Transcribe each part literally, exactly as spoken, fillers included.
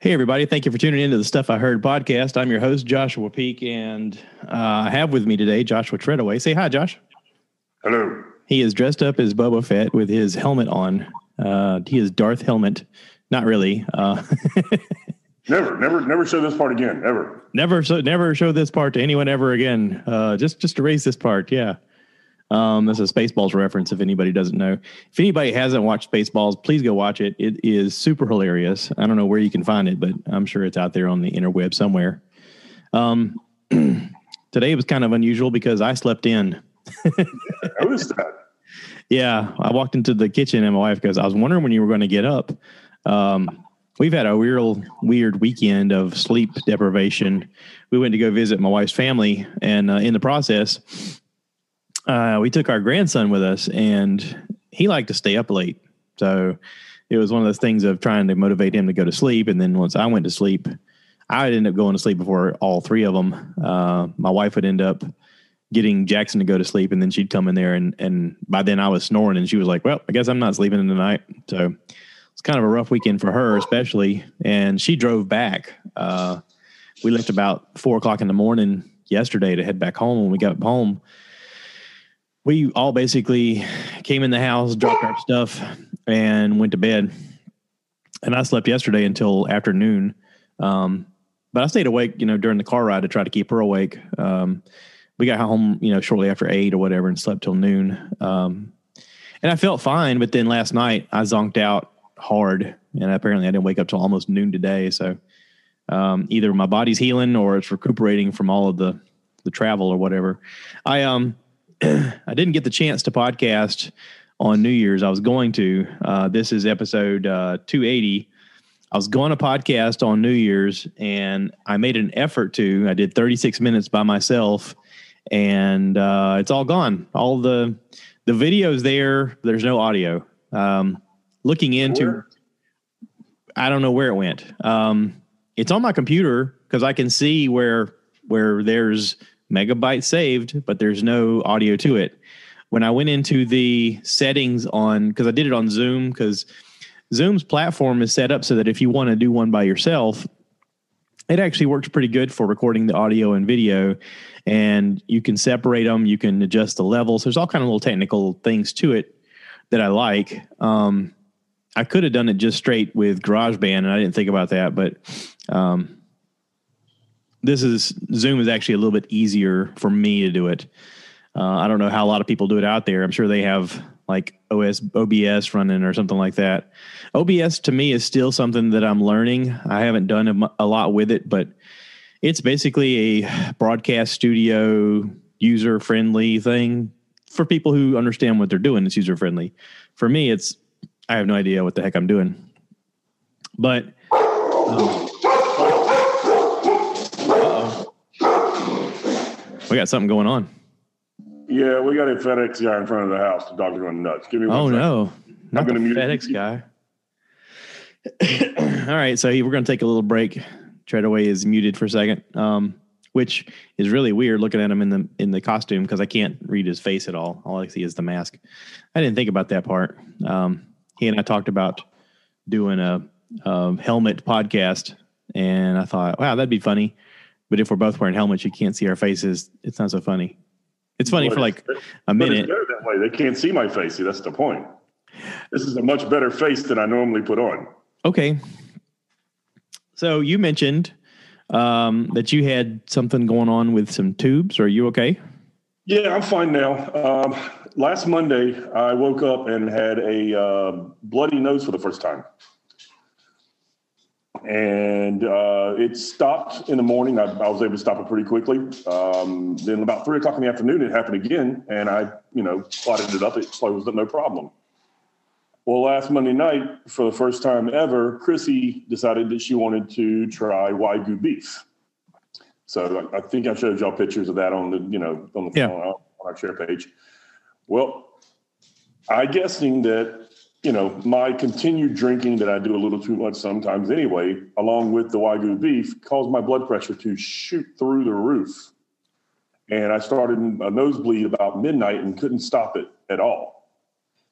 Hey, everybody. Thank you for tuning into the Stuff I Heard podcast. I'm your host, Joshua Peak, and uh, I have with me today Joshua Treadaway. Say hi, Josh. Hello. He is dressed up as Boba Fett with his helmet on. Uh, he is Darth Helmet. Not really. Uh, never, never, never show this part again, ever. Never, so, never show this part to anyone ever again. Uh, just, just erase this part. Yeah. Um, this is a Spaceballs reference if anybody doesn't know. If anybody hasn't watched Spaceballs, please go watch it. It is super hilarious. I don't know where you can find it, but I'm sure it's out there on the interweb somewhere. Um, today was kind of unusual because I slept in. I noticed that. Yeah, I walked into the kitchen and my wife goes, I was wondering when you were going to get up. Um, we've had a real weird weekend of sleep deprivation. We went to go visit my wife's family, and uh, in the process, Uh, we took our grandson with us, and he liked to stay up late. So it was one of those things of trying to motivate him to go to sleep. And then once I went to sleep, I would end up going to sleep before all three of them. Uh, my wife would end up getting Jackson to go to sleep, and then she'd come in there. And, and by then I was snoring, and she was like, well, I guess I'm not sleeping in tonight. So it's kind of a rough weekend for her, especially. And she drove back. Uh, we left about four o'clock in the morning yesterday to head back home. When we got home, we all basically came in the house, dropped our stuff, and went to bed. And I slept yesterday until afternoon. Um, but I stayed awake, you know, during the car ride to try to keep her awake. Um, we got home, you know, shortly after eight or whatever and slept till noon. Um, and I felt fine. But then last night I zonked out hard, and apparently I didn't wake up till almost noon today. So um, either my body's healing or it's recuperating from all of the, the travel or whatever. I, um, I didn't get the chance to podcast on New Year's. I was going to. Uh, this is episode uh, two eighty. I was going to podcast on New Year's, and I made an effort to. I did thirty-six minutes by myself, and uh, it's all gone. All the the video's there. There's no audio. Um, looking into, Where? I don't know where it went. Um, it's on my computer because I can see where where there's megabyte saved, but there's no audio to it. When I went into the settings on, because I did it on Zoom, because Zoom's platform is set up so that if you want to do one by yourself, it actually works pretty good for recording the audio and video, and you can separate them, you can adjust the levels. There's all kind of little technical things to it that I like. Um, I could have done it just straight with GarageBand, and I didn't think about that, but um, This is Zoom is actually a little bit easier for me to do it. Uh, I don't know how a lot of people do it out there. I'm sure they have like O S, O B S running or something like that. O B S to me is still something that I'm learning. I haven't done a, a lot with it, but it's basically a broadcast studio user friendly thing for people who understand what they're doing. It's user friendly. For me, it's I have no idea what the heck I'm doing. But um, we got something going on. Yeah, we got a FedEx guy in front of the house. The dog's going nuts. Give me one Oh, second. no. Not the FedEx guy. All right, so we're going to take a little break. Treadaway is muted for a second, um, which is really weird looking at him in the in the costume because I can't read his face at all. All I see is the mask. I didn't think about that part. Um, he and I talked about doing a, a helmet podcast, and I thought, wow, that'd be funny. But if we're both wearing helmets, you can't see our faces. It's not so funny. It's funny But for like it's- a But minute. it's better that way. They can't see my face. See, that's the point. This is a much better face than I normally put on. Okay. So you mentioned um, that you had something going on with some tubes. Are you okay? Yeah, I'm fine now. Um, last Monday, I woke up and had a uh, bloody nose for the first time. And uh, it stopped in the morning. I, I was able to stop it pretty quickly. Um, then about three o'clock in the afternoon, it happened again. And I, you know, plotted it up. It closed up, no problem. Well, last Monday night, for the first time ever, Chrissy decided that she wanted to try Wagyu beef. So I, I think I showed y'all pictures of that on the, you know, on the Yeah. on, our, on our share page. Well, I guessing that, you know, my continued drinking that I do a little too much sometimes anyway, along with the Wagyu beef, caused my blood pressure to shoot through the roof. And I started a nosebleed about midnight and couldn't stop it at all.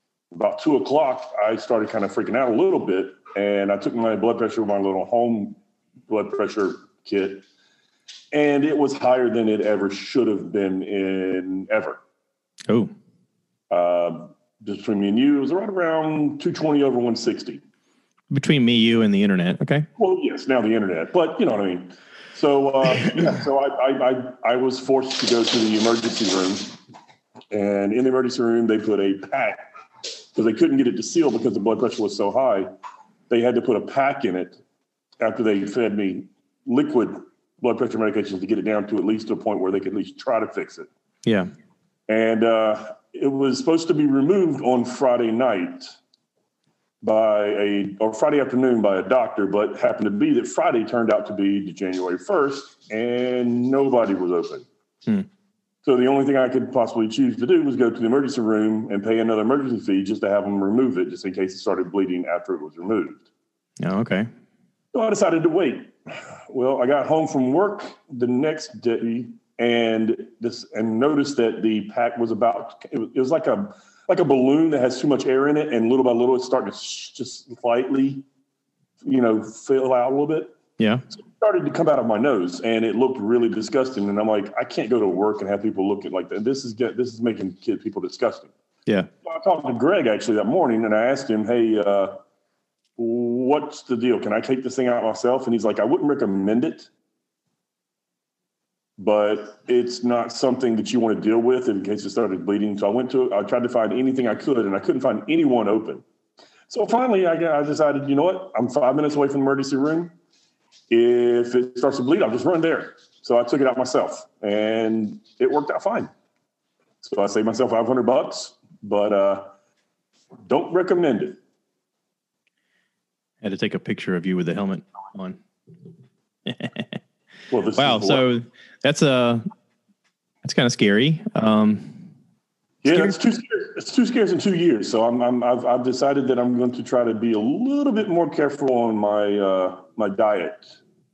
About two o'clock, I started kind of freaking out a little bit, and I took my blood pressure, my little home blood pressure kit, and it was higher than it ever should have been in ever. Oh. Uh, just between me and you, it was right around two twenty over one sixty. Between me, you, and the internet. Okay. Well, yes, now the internet, but you know what I mean. So, uh, yeah, so I, I, I, I was forced to go to the emergency room, and in the emergency room, they put a pack because they couldn't get it to seal because the blood pressure was so high. They had to put a pack in it after they fed me liquid blood pressure medications to get it down to at least a point where they could at least try to fix it. Yeah. And uh, it was supposed to be removed on Friday night by a, or Friday afternoon by a doctor, but happened to be that Friday turned out to be January first and nobody was open. Hmm. So the only thing I could possibly choose to do was go to the emergency room and pay another emergency fee just to have them remove it, just in case it started bleeding after it was removed. Oh, okay. So I decided to wait. Well, I got home from work the next day and this and noticed that the pack was about, it was, it was like a, like a balloon that has too much air in it, and little by little it's starting to sh- just slightly, you know, fill out a little bit. Yeah. So it started to come out of my nose, and it looked really disgusting. And I'm like, I can't go to work and have people look at like that. This is get this is making kid people disgusting. Yeah. So I talked to Greg actually that morning, and I asked him, hey, uh, what's the deal? Can I take this thing out myself? And he's like, I wouldn't recommend it, but it's not something that you want to deal with in case it started bleeding. So I went to, I tried to find anything I could, and I couldn't find anyone open. So finally, I, I decided, you know what? I'm five minutes away from the emergency room. If it starts to bleed, I'll just run there. So I took it out myself, and it worked out fine. So I saved myself five hundred bucks, but uh, don't recommend it. I had to take a picture of you with the helmet on. Well, this wow. is So that's a, that's kind of scary. Um, yeah, scary. it's two scares. It's two scares in two years. So I'm, I'm, I've, I've decided that I'm going to try to be a little bit more careful on my, uh, my diet.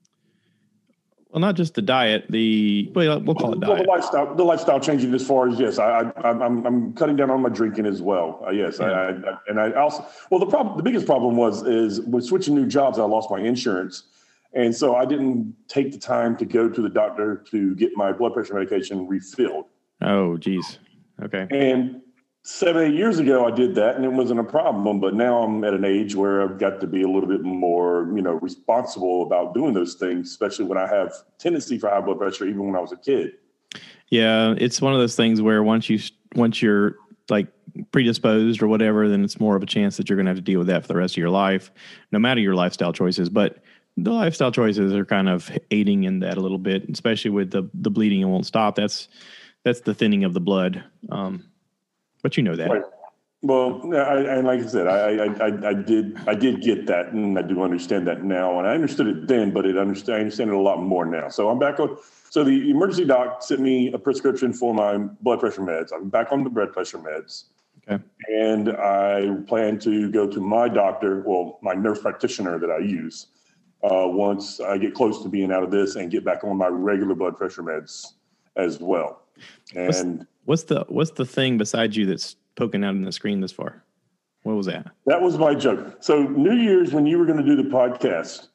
Well, not just the diet, the, well, we'll call it diet. Well, the lifestyle, the lifestyle changing as far as, yes, I, I, I'm, I'm cutting down on my drinking as well. Uh, yes. Yeah. I, I, and I also, well, the problem, the biggest problem was, is with switching new jobs, I lost my insurance. And so I didn't take the time to go to the doctor to get my blood pressure medication refilled. Oh, geez. Okay. And seven, eight years ago, I did that and it wasn't a problem. But now I'm at an age where I've got to be a little bit more, you know, responsible about doing those things, especially when I have tendency for high blood pressure, even when I was a kid. Yeah. It's one of those things where once you, once you're like predisposed or whatever, then it's more of a chance that you're going to have to deal with that for the rest of your life, no matter your lifestyle choices. But the lifestyle choices are kind of aiding in that a little bit, especially with the, the bleeding. It won't stop. That's, that's the thinning of the blood. Um, but you know that. Right. Well, I, and like I said, I, I, I did, I did get that, and I do understand that now. And I understood it then, but it understand, I understand it a lot more now. So I'm back on. So the emergency doc sent me a prescription for my blood pressure meds. I'm back on the blood pressure meds. Okay. And I plan to go to my doctor, well, my nurse practitioner that I use, uh, once I get close to being out of this and get back on my regular blood pressure meds as well. And what's, what's the what's the thing beside you that's poking out in the screen this far? What was that? That was my joke. So New Year's, when you were going to do the podcast,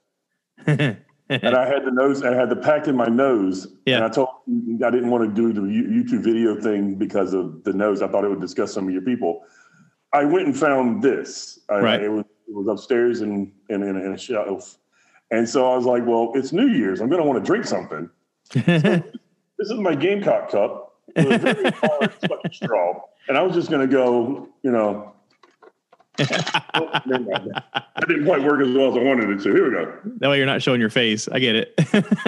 and I had the nose, I had the pack in my nose, yeah. And I told I didn't want to do the YouTube video thing because of the nose. I thought it would disgust some of your people. I went and found this. Right. I, it, was, it was upstairs in, in, in, in a shelf. And so I was like, well, it's New Year's. I'm going to want to drink something. So this is my Gamecock cup with a very hard fucking straw. And I was just going to go, you know. Oh, that didn't quite work as well as I wanted it to. Here we go. That way you're not showing your face. I get it.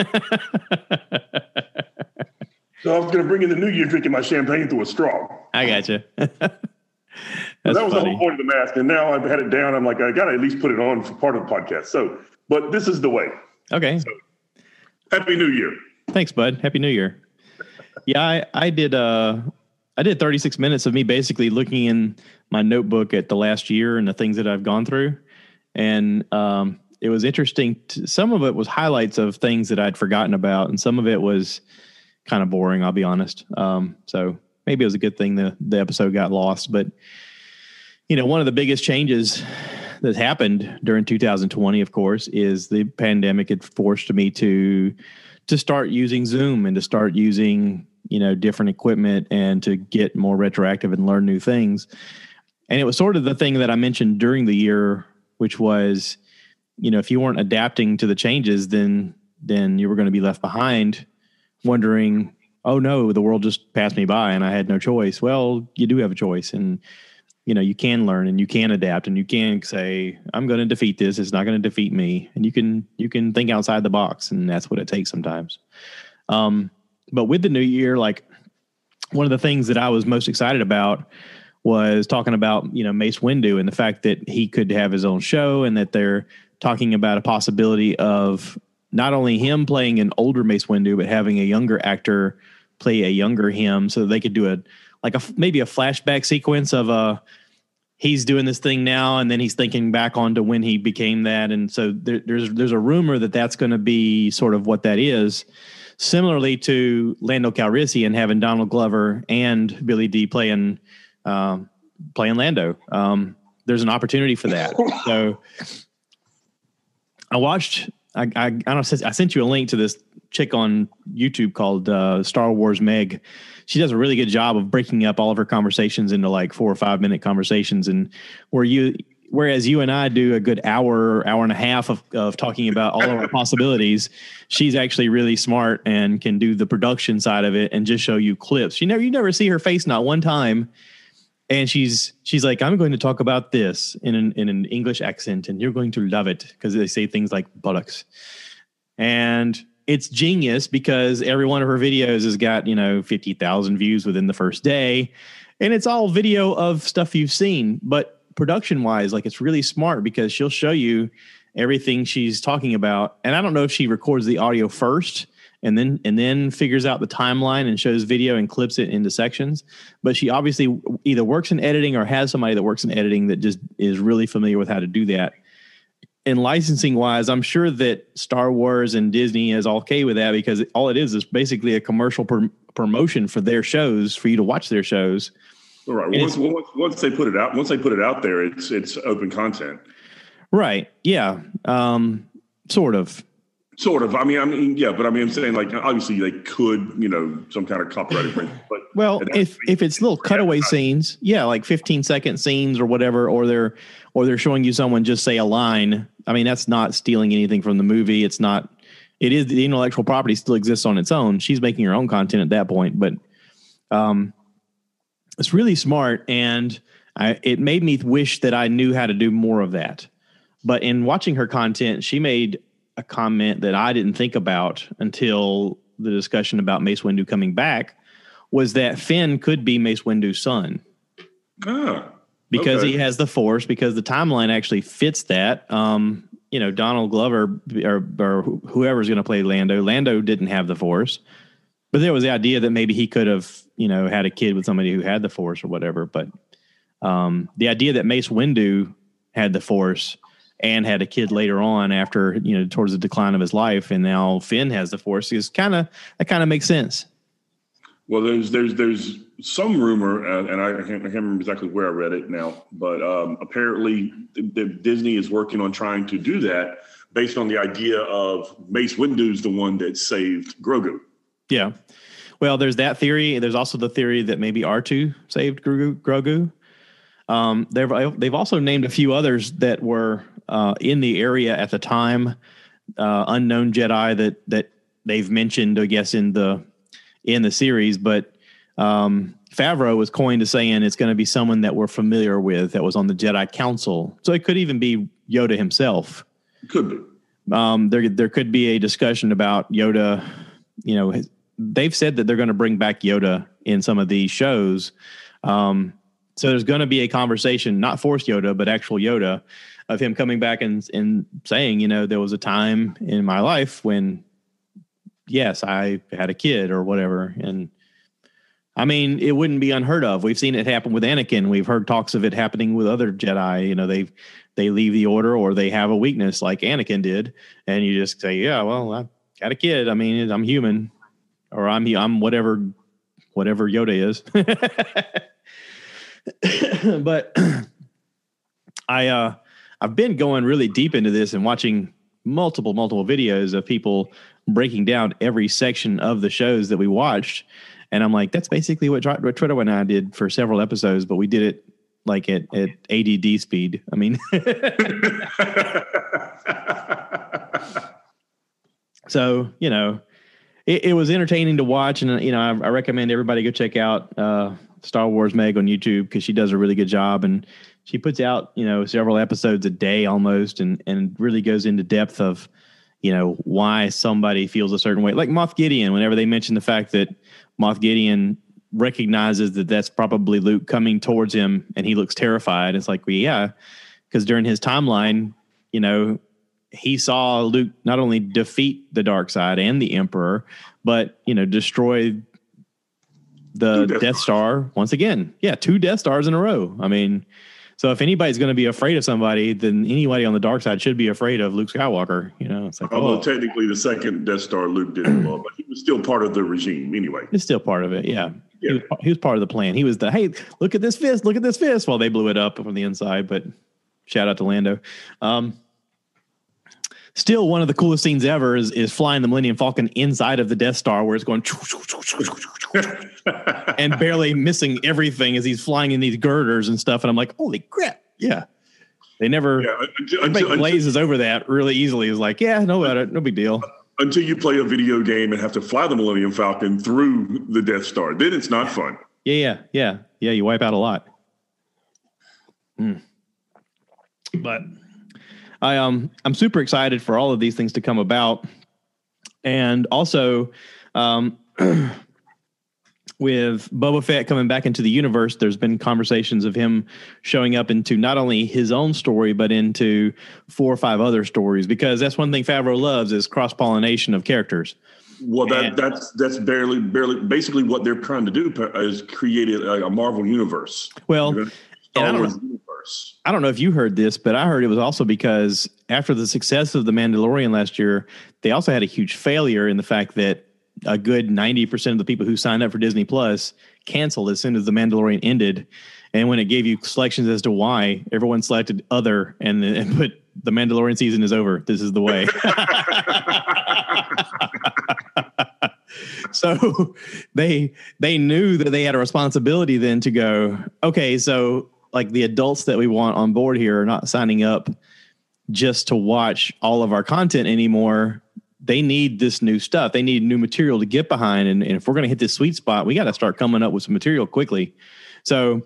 So I was going to bring in the New Year drinking my champagne through a straw. I got you. That was funny. The whole point of the mask. And now I've had it down. I'm like, I got to at least put it on for part of the podcast. So, but this is the way. Okay. So, Happy New Year. Thanks, bud. Happy New Year. Yeah, I, I did uh, I did thirty-six minutes of me basically looking in my notebook at the last year and the things that I've gone through. And um, it was interesting. To, some of it was highlights of things that I'd forgotten about. And some of it was kind of boring, I'll be honest. Um, so maybe it was a good thing the, the episode got lost. But, you know, one of the biggest changes that happened during two thousand twenty, of course, is the pandemic had forced me to to start using Zoom and to start using, you know, different equipment and to get more retroactive and learn new things. And it was sort of the thing that I mentioned during the year, which was, you know, if you weren't adapting to the changes, then then you were going to be left behind, wondering, oh no, the world just passed me by and I had no choice. Well, you do have a choice, and you know, you can learn and you can adapt and you can say, I'm going to defeat this. It's not going to defeat me. And you can, you can think outside the box, and that's what it takes sometimes. Um, but with the new year, like one of the things that I was most excited about was talking about, you know, Mace Windu and the fact that he could have his own show, and that they're talking about a possibility of not only him playing an older Mace Windu, but having a younger actor play a younger him, so they could do a, like a, maybe a flashback sequence of a, he's doing this thing now, and then he's thinking back onto when he became that. And so there, there's, there's a rumor that that's going to be sort of what that is, similarly to Lando Calrissian having Donald Glover and Billy Dee playing, um, playing Lando. Um, there's an opportunity for that. So I watched, I, I, I don't know, I sent you a link to this chick on YouTube called uh, Star Wars Meg. She does a really good job of breaking up all of her conversations into like four or five minute conversations. And where you, whereas you and I do a good hour, hour and a half of, of talking about all of our possibilities, she's actually really smart and can do the production side of it and just show you clips. You never, you never see her face, not one time. And she's, she's like, I'm going to talk about this in an, in an English accent, and you're going to love it, because they say things like buttocks. And it's genius, because every one of her videos has got, you know, fifty thousand views within the first day. And it's all video of stuff you've seen. But production wise, like, it's really smart, because she'll show you everything she's talking about. And I don't know if she records the audio first and then and then figures out the timeline and shows video and clips it into sections. But she obviously either works in editing or has somebody that works in editing that just is really familiar with how to do that. And licensing wise, I'm sure that Star Wars and Disney is okay with that, because all it is is basically a commercial pr- promotion for their shows, for you to watch their shows. All right. Once, once, once they put it out, once they put it out there, it's it's open content. Right. Yeah. Um, sort of. Sort of. I mean, I mean, yeah, but I mean, I'm saying, like, obviously they could, you know, some kind of copyright infringement. But well, if if it's little cutaway scenes, yeah, like fifteen second scenes or whatever, or they're or they're showing you someone just say a line. I mean, that's not stealing anything from the movie. It's not. It is, the intellectual property still exists on its own. She's making her own content at that point, but um, it's really smart, and I, it made me wish that I knew how to do more of that. But in watching her content, she made a comment that I didn't think about until the discussion about Mace Windu coming back, was that Finn could be Mace Windu's son. Ah, because okay. he has the Force, because the timeline actually fits that. Um, you know, Donald Glover or, or whoever's going to play Lando, Lando didn't have the Force, but there was the idea that maybe he could have, you know, had a kid with somebody who had the Force or whatever. But um, the idea that Mace Windu had the Force and had a kid later on after, you know, towards the decline of his life, and now Finn has the Force, is kind of, that kind of makes sense. Well, there's there's there's some rumor, uh, and I can't, I can't remember exactly where I read it now, but um, apparently the, the Disney is working on trying to do that based on the idea of Mace Windu's the one that saved Grogu. Yeah. Well, there's that theory. There's also the theory that maybe R two saved Grogu. Grogu. Um, they've they've also named a few others that were uh, in the area at the time, uh, unknown Jedi that that they've mentioned, I guess, in the in the series. But um, Favreau was coined to saying it's going to be someone that we're familiar with that was on the Jedi Council. So it could even be Yoda himself. Could be. Um, there there could be a discussion about Yoda. You know, his, they've said that they're going to bring back Yoda in some of these shows. Um, So there's going to be a conversation, not Force Yoda, but actual Yoda, of him coming back and, and saying, you know, there was a time in my life when, yes, I had a kid or whatever. And I mean, it wouldn't be unheard of. We've seen it happen with Anakin. We've heard talks of it happening with other Jedi. You know, they they leave the order or they have a weakness like Anakin did. And you just say, yeah, well, I got a kid. I mean, I'm human, or I'm, I'm whatever, whatever Yoda is. But I uh, I've been going really deep into this and watching multiple, multiple videos of people breaking down every section of the shows that we watched. And I'm like, that's basically what, what Twitter and I did for several episodes, but we did it like at, at A D D speed. I mean, so, you know, it, it was entertaining to watch. And, you know, I, I recommend everybody go check out uh, Star Wars Meg on YouTube because she does a really good job. And she puts out, you know, several episodes a day almost and, and really goes into depth of, you know, why somebody feels a certain way. Like Moff Gideon, whenever they mention the fact that Moff Gideon recognizes that that's probably Luke coming towards him and he looks terrified. It's like, well, yeah, because during his timeline, you know, he saw Luke not only defeat the dark side and the Emperor, but, you know, destroy the Death, Death Star once again. Yeah, two Death Stars in a row. I mean, so if anybody's going to be afraid of somebody, then anybody on the dark side should be afraid of Luke Skywalker. You know, it's like, although oh. technically the second Death Star Luke didn't love, but he was still part of the regime anyway. He's still part of it. Yeah. yeah. He, was, he was part of the plan. He was the, hey, look at this fist, look at this fist while they blew it up from the inside. But shout out to Lando. Um, Still, one of the coolest scenes ever is, is flying the Millennium Falcon inside of the Death Star, where it's going and barely missing everything as he's flying in these girders and stuff. And I'm like, holy crap! Yeah, they never yeah, until, make until, glazes until, over that really easily. It's like, yeah, no, no big deal. Until you play a video game and have to fly the Millennium Falcon through the Death Star, then it's not fun. Yeah, yeah, yeah, yeah. You wipe out a lot. Mm. But. I um I'm super excited for all of these things to come about, and also um, with Boba Fett coming back into the universe, there's been conversations of him showing up into not only his own story but into four or five other stories, because that's one thing Favreau loves is cross pollination of characters. Well, that and, that's that's barely barely basically what they're trying to do is create a, a Marvel universe. Well. You know? And I don't, know, I don't know if you heard this, but I heard it was also because after the success of The Mandalorian last year, they also had a huge failure in the fact that a good ninety percent of the people who signed up for Disney Plus canceled as soon as The Mandalorian ended. And when it gave you selections as to why, everyone selected other and, and put The Mandalorian season is over. This is the way. So they they knew that they had a responsibility then to go, okay, so like the adults that we want on board here are not signing up just to watch all of our content anymore. They need this new stuff. They need new material to get behind. And, and if we're going to hit this sweet spot, we got to start coming up with some material quickly. So,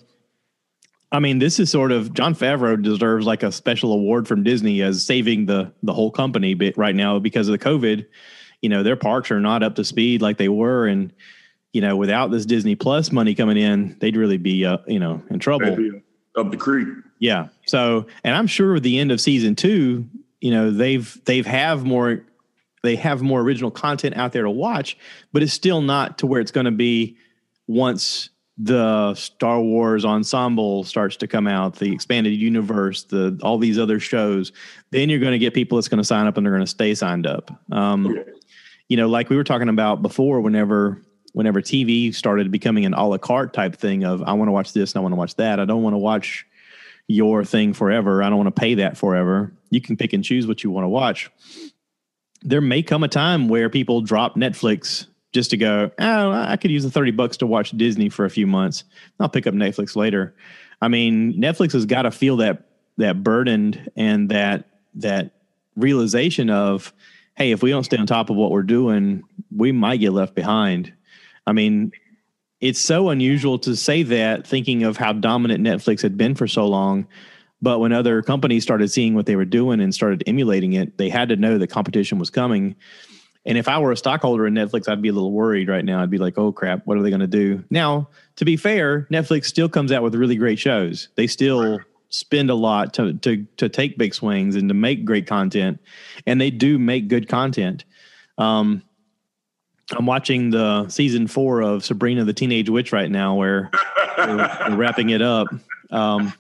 I mean, this is sort of Jon Favreau deserves like a special award from Disney as saving the, the whole company bit right now because of the COVID. You know, their parks are not up to speed like they were. And, you know, without this Disney Plus money coming in, they'd really be, uh, you know, in trouble. Up the creek. Yeah. So, and I'm sure at the end of season two, you know, they've, they've have more, they have more original content out there to watch, but it's still not to where it's going to be once the Star Wars ensemble starts to come out, the expanded universe, the, all these other shows, then you're going to get people that's going to sign up and they're going to stay signed up. Um, okay. You know, like we were talking about before, whenever, whenever T V started becoming an a la carte type thing of, I want to watch this and I want to watch that. I don't want to watch your thing forever. I don't want to pay that forever. You can pick and choose what you want to watch. There may come a time where people drop Netflix just to go, oh, I could use the thirty bucks to watch Disney for a few months. I'll pick up Netflix later. I mean, Netflix has got to feel that, that burdened and that, that realization of, hey, if we don't stay on top of what we're doing, we might get left behind. I mean, it's so unusual to say that thinking of how dominant Netflix had been for so long. But when other companies started seeing what they were doing and started emulating it, they had to know that competition was coming. And if I were a stockholder in Netflix, I'd be a little worried right now. I'd be like, oh, crap, what are they going to do? Now, to be fair, Netflix still comes out with really great shows. They still spend a lot to to to take big swings and to make great content. And they do make good content. Um I'm watching the season four of Sabrina the Teenage Witch right now, where we're, we're wrapping it up. Um,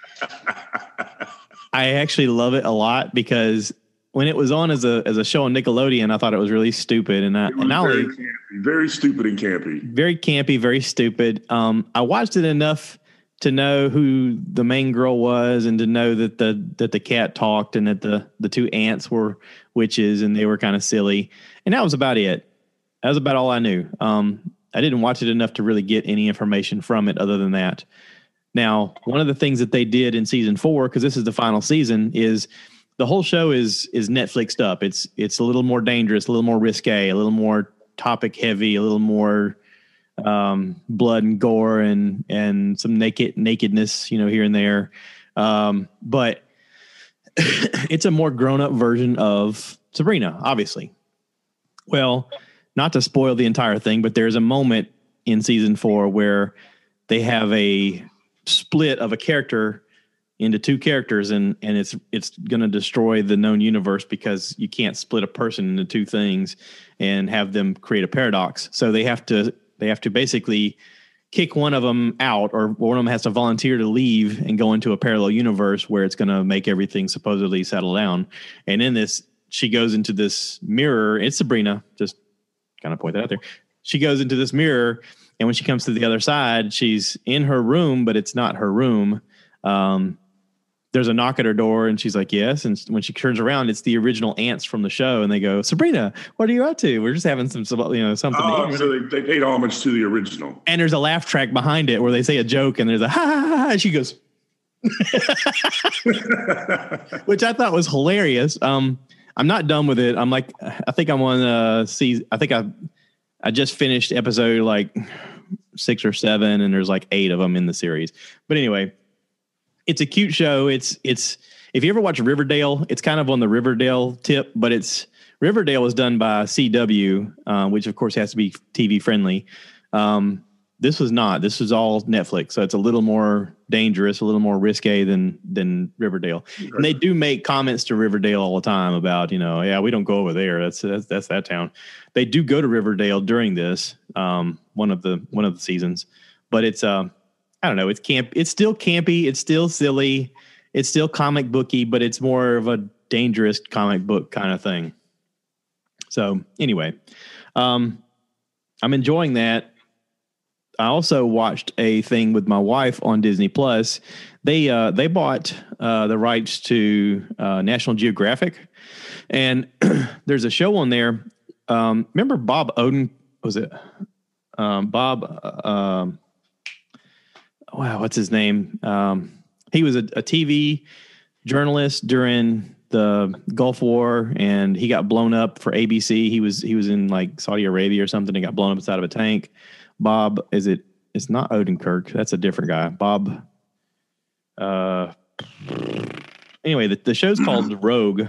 I actually love it a lot because when it was on as a as a show on Nickelodeon, I thought it was really stupid and I, and very, only, campy, very stupid and campy, very campy, very stupid. Um, I watched it enough to know who the main girl was and to know that the that the cat talked and that the the two ants were witches and they were kind of silly. And that was about it. That was about all I knew. Um, I didn't watch it enough to really get any information from it other than that. Now, one of the things that they did in season four, because this is the final season, is the whole show is is Netflixed up. It's it's a little more dangerous, a little more risque, a little more topic heavy, a little more um, blood and gore and and some naked nakedness, you know, here and there. Um, but it's a more grown up version of Sabrina, obviously. Well, not to spoil the entire thing, but there's a moment in season four where they have a split of a character into two characters, and and it's it's going to destroy the known universe because you can't split a person into two things and have them create a paradox. So they have to they have to basically kick one of them out, or one of them has to volunteer to leave and go into a parallel universe where it's going to make everything supposedly settle down. And in this, she goes into this mirror. It's Sabrina, just kind of point that out there. She goes into this mirror, and when she comes to the other side, she's in her room, but it's not her room. Um, there's a knock at her door, and she's like, yes. And when she turns around, it's the original ants from the show. And they go, Sabrina, what are you up to? We're just having some, you know, something. Oh, so they, they paid homage to the original. And there's a laugh track behind it where they say a joke, and there's a ha ha ha, ha. And she goes, which I thought was hilarious. Um, I'm not done with it. I'm like, I think I'm on uh season. I think I, I just finished episode like six or seven, and there's like eight of them in the series. But anyway, it's a cute show. It's it's if you ever watch Riverdale, it's kind of on the Riverdale tip, but it's Riverdale was done by C W, uh, which of course has to be T V friendly. Um, this was not. This was all Netflix, so it's a little more dangerous, a little more risque than than Riverdale. Right. And they do make comments to Riverdale all the time about, you know, yeah, we don't go over there. That's that's that's that town. They do go to Riverdale during this um, one of the one of the seasons, but it's um, I don't know. It's camp. It's still campy. It's still silly. It's still comic booky, but it's more of a dangerous comic book kind of thing. So anyway, um, I'm enjoying that. I also watched a thing with my wife on Disney Plus. They uh, they bought uh, the rights to uh, National Geographic, and there's a show on there. Um, remember Bob Oden? Was it um, Bob? Uh, um, wow, what's his name? Um, he was a, a T V journalist during the Gulf War, and he got blown up for A B C. He was he was in like Saudi Arabia or something. And got blown up inside of a tank. Bob, is it? It's not Odenkirk. That's a different guy. Bob. Uh. Anyway, the, the show's called Rogue.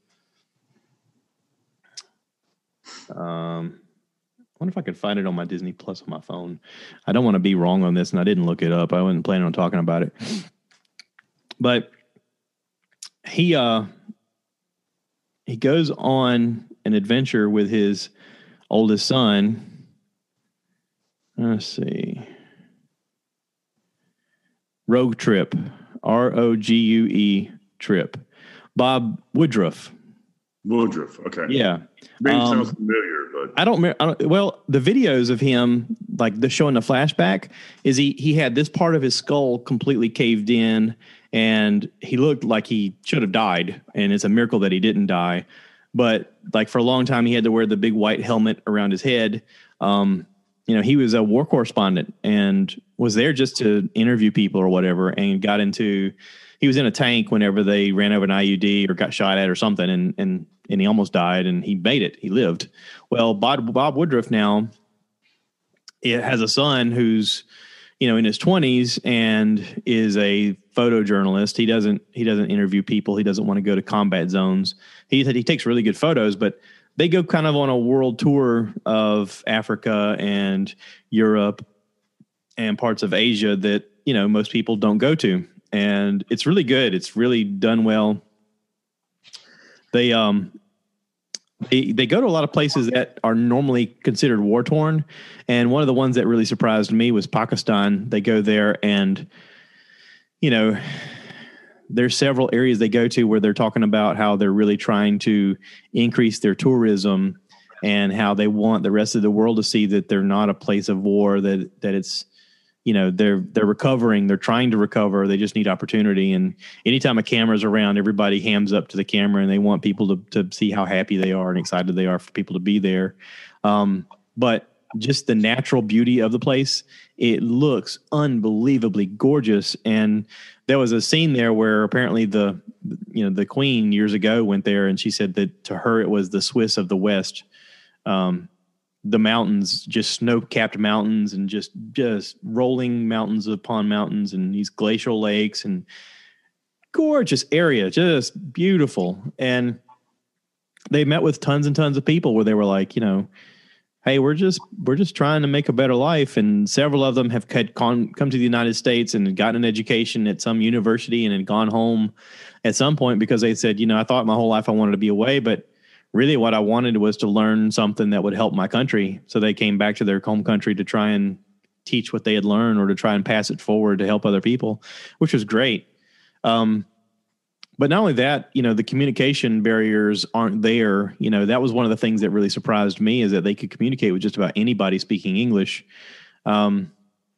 Um, I wonder if I could find it on my Disney Plus on my phone. I don't want to be wrong on this, and I didn't look it up. I wasn't planning on talking about it. But he uh he goes on an adventure with his oldest son. Let's see. Rogue Trip. R O G U E Trip. Bob Woodruff. Woodruff, okay. Yeah. Name um, sounds familiar, but I don't, I don't. Well, the videos of him, like the showing the flashback, is he he had this part of his skull completely caved in, and he looked like he should have died, and it's a miracle that he didn't die. But like for a long time, he had to wear the big white helmet around his head. Um, you know, he was a war correspondent and was there just to interview people or whatever, and got into. He was in a tank whenever they ran over an I U D or got shot at or something, and and and he almost died, and he made it. He lived. Well, Bob, Bob Woodruff now it has a son who's, you know, in his twenties and is a photojournalist. He doesn't he doesn't interview people. He doesn't want to go to combat zones. He he takes really good photos, but they go kind of on a world tour of Africa and Europe and parts of Asia that, you know, most people don't go to. And it's really good. It's really done well. They um they they go to a lot of places that are normally considered war torn, and one of the ones that really surprised me was Pakistan. They go there, and you know, there's several areas they go to where they're talking about how they're really trying to increase their tourism and how they want the rest of the world to see that they're not a place of war, that that it's, you know, they're they're recovering, they're trying to recover, they just need opportunity. And anytime a camera's around, everybody hams up to the camera and they want people to to see how happy they are and excited they are for people to be there. Um, but just the natural beauty of the place, it looks unbelievably gorgeous. And there was a scene there where apparently the, you know, the Queen years ago went there, and she said that to her it was the Swiss of the West. Um, the mountains, just snow-capped mountains, and just just rolling mountains upon mountains, and these glacial lakes, and gorgeous area, just beautiful. And they met with tons and tons of people where they were like, you know, hey, we're just we're just trying to make a better life. And several of them have come come to the United States and gotten an education at some university and had gone home at some point because they said, you know, I thought my whole life I wanted to be away, but really what I wanted was to learn something that would help my country. So they came back to their home country to try and teach what they had learned or to try and pass it forward to help other people, which was great. Um, But not only that, you know, the communication barriers aren't there. You know, that was one of the things that really surprised me, is that they could communicate with just about anybody speaking English. Um,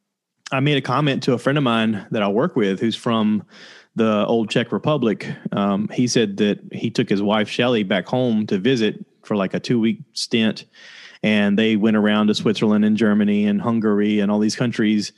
I made a comment to a friend of mine that I work with who's from the old Czech Republic. Um, he said that he took his wife, Shelly, back home to visit for like a two week stint. And they went around to Switzerland and Germany and Hungary and all these countries.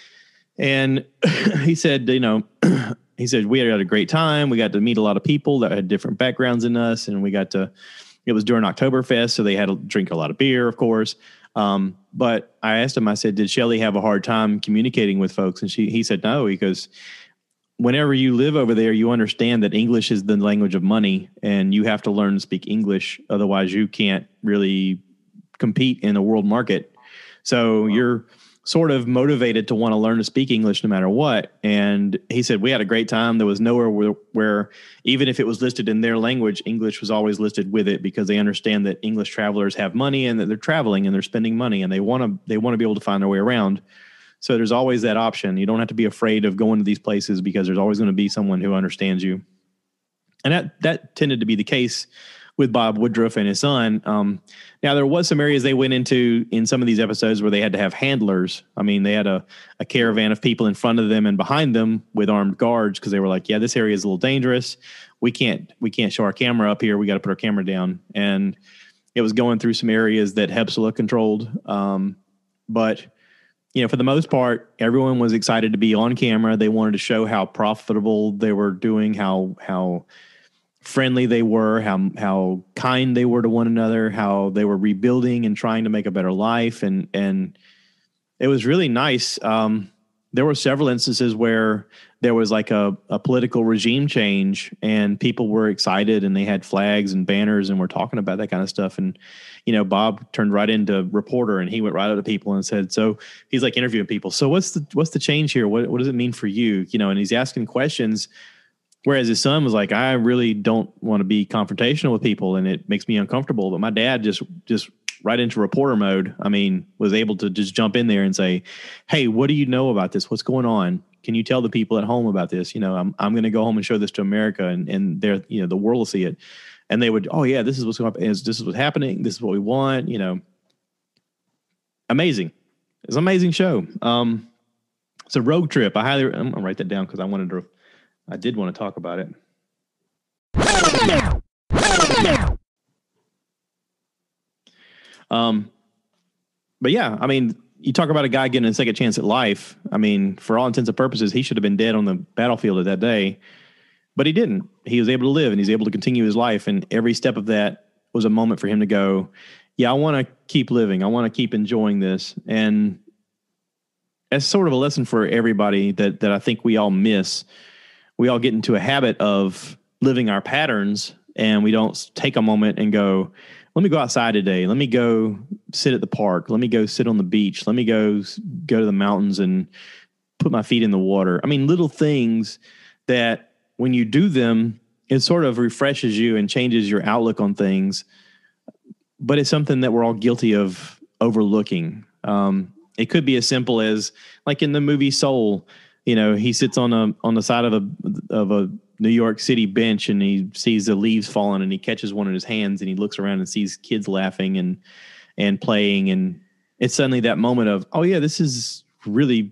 And he said, you know, he said, we had a great time. We got to meet a lot of people that had different backgrounds than us. And we got to, it was during Oktoberfest, so they had to drink a lot of beer, of course. Um, but I asked him, I said, did Shelly have a hard time communicating with folks? And she, he said, no, because whenever you live over there, you understand that English is the language of money, and you have to learn to speak English. Otherwise you can't really compete in the world market. So wow. You're sort of motivated to want to learn to speak English no matter what. And he said, we had a great time. There was nowhere where, where even if it was listed in their language, English was always listed with it, because they understand that English travelers have money and that they're traveling and they're spending money, and they want to, they want to be able to find their way around. So there's always that option. You don't have to be afraid of going to these places, because there's always going to be someone who understands you. And that, that tended to be the case with Bob Woodruff and his son. Um, now, there was some areas they went into in some of these episodes where they had to have handlers. I mean, they had a, a caravan of people in front of them and behind them with armed guards, because they were like, yeah, this area is a little dangerous. We can't we can't show our camera up here. We got to put our camera down. And it was going through some areas that Hepzibah controlled. Um, but, you know, for the most part, everyone was excited to be on camera. They wanted to show how profitable they were doing, how how friendly they were, how how kind they were to one another, how they were rebuilding and trying to make a better life. And and it was really nice. Um, there were several instances where there was like a, a political regime change, and people were excited, and they had flags and banners and were talking about that kind of stuff. And, you know, Bob turned right into reporter, and he went right up to people and said, so he's like interviewing people. So what's the, what's the change here? What, what does it mean for you? You know, and he's asking questions. Whereas his son was like, I really don't want to be confrontational with people, and it makes me uncomfortable. But my dad just just right into reporter mode. I mean, was able to just jump in there and say, hey, what do you know about this? What's going on? Can you tell the people at home about this? You know, I'm I'm going to go home and show this to America, and and they're, you know, the world will see it. And they would, oh yeah, this is what's going on. This is what's happening. This is what we want. You know, amazing. It's an amazing show. Um, it's a road trip. I highly, I'm gonna write that down because I wanted to. I did want to talk about it. Um, but yeah, I mean, you talk about a guy getting a second chance at life. I mean, for all intents and purposes, he should have been dead on the battlefield of that day, but he didn't. He was able to live, and he's able to continue his life. And every step of that was a moment for him to go, yeah, I want to keep living. I want to keep enjoying this. And that's sort of a lesson for everybody that, that I think we all miss. We all get into a habit of living our patterns, and we don't take a moment and go, let me go outside today. Let me go sit at the park. Let me go sit on the beach. Let me go go to the mountains and put my feet in the water. I mean, little things that when you do them, it sort of refreshes you and changes your outlook on things. But it's something that we're all guilty of overlooking. Um, it could be as simple as, like in the movie Soul, you know, he sits on a on the side of a of a New York City bench, and he sees the leaves falling, and he catches one in his hands, and he looks around and sees kids laughing and and playing, and it's suddenly that moment of, oh yeah, this is really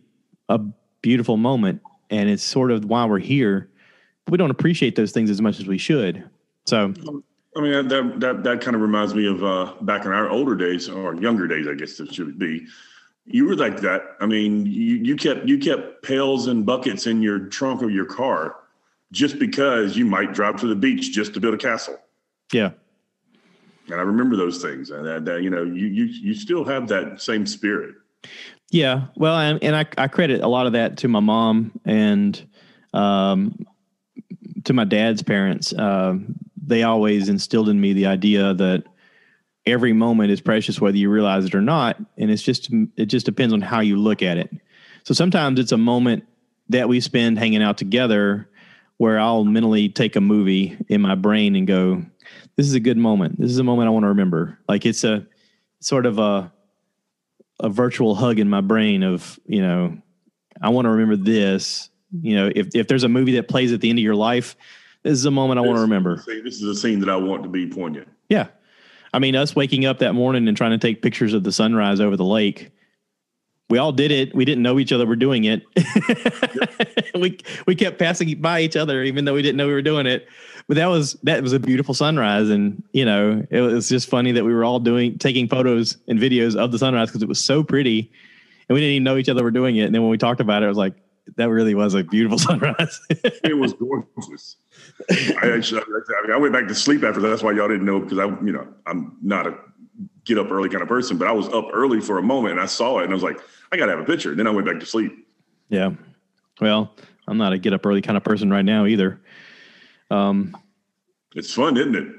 a beautiful moment, and it's sort of why we're here. We don't appreciate those things as much as we should. So, I mean, that that that kind of reminds me of uh, back in our older days or younger days, I guess it should be. You were like that. I mean, you, you kept you kept pails and buckets in your trunk of your car just because you might drive to the beach just to build a castle. Yeah. And I remember those things, and that, that you know, you you you still have that same spirit. Yeah. Well, and, and I, I credit a lot of that to my mom and um, to my dad's parents. Uh, they always instilled in me the idea that every moment is precious, whether you realize it or not. And it's just, it just depends on how you look at it. So sometimes it's a moment that we spend hanging out together where I'll mentally take a movie in my brain and go, this is a good moment. This is a moment I want to remember. Like it's a sort of a, a virtual hug in my brain of, you know, I want to remember this. You know, if, if there's a movie that plays at the end of your life, this is a moment I want to remember. This is a scene that I want to be poignant. Yeah. I mean, us waking up that morning and trying to take pictures of the sunrise over the lake. We all did it. We didn't know each other were doing it. we we kept passing by each other, even though we didn't know we were doing it. But that was that was a beautiful sunrise, and you know, it was just funny that we were all doing taking photos and videos of the sunrise because it was so pretty, and we didn't even know each other were doing it. And then when we talked about it, it was like, that really was a beautiful sunrise. It was gorgeous. I actually, I mean, I went back to sleep after that. That's why y'all didn't know, because I, you know, I'm not a get up early kind of person, but I was up early for a moment and I saw it and I was like, I got to have a picture. And then I went back to sleep. Yeah. Well, I'm not a get up early kind of person right now either. Um, it's fun, isn't it?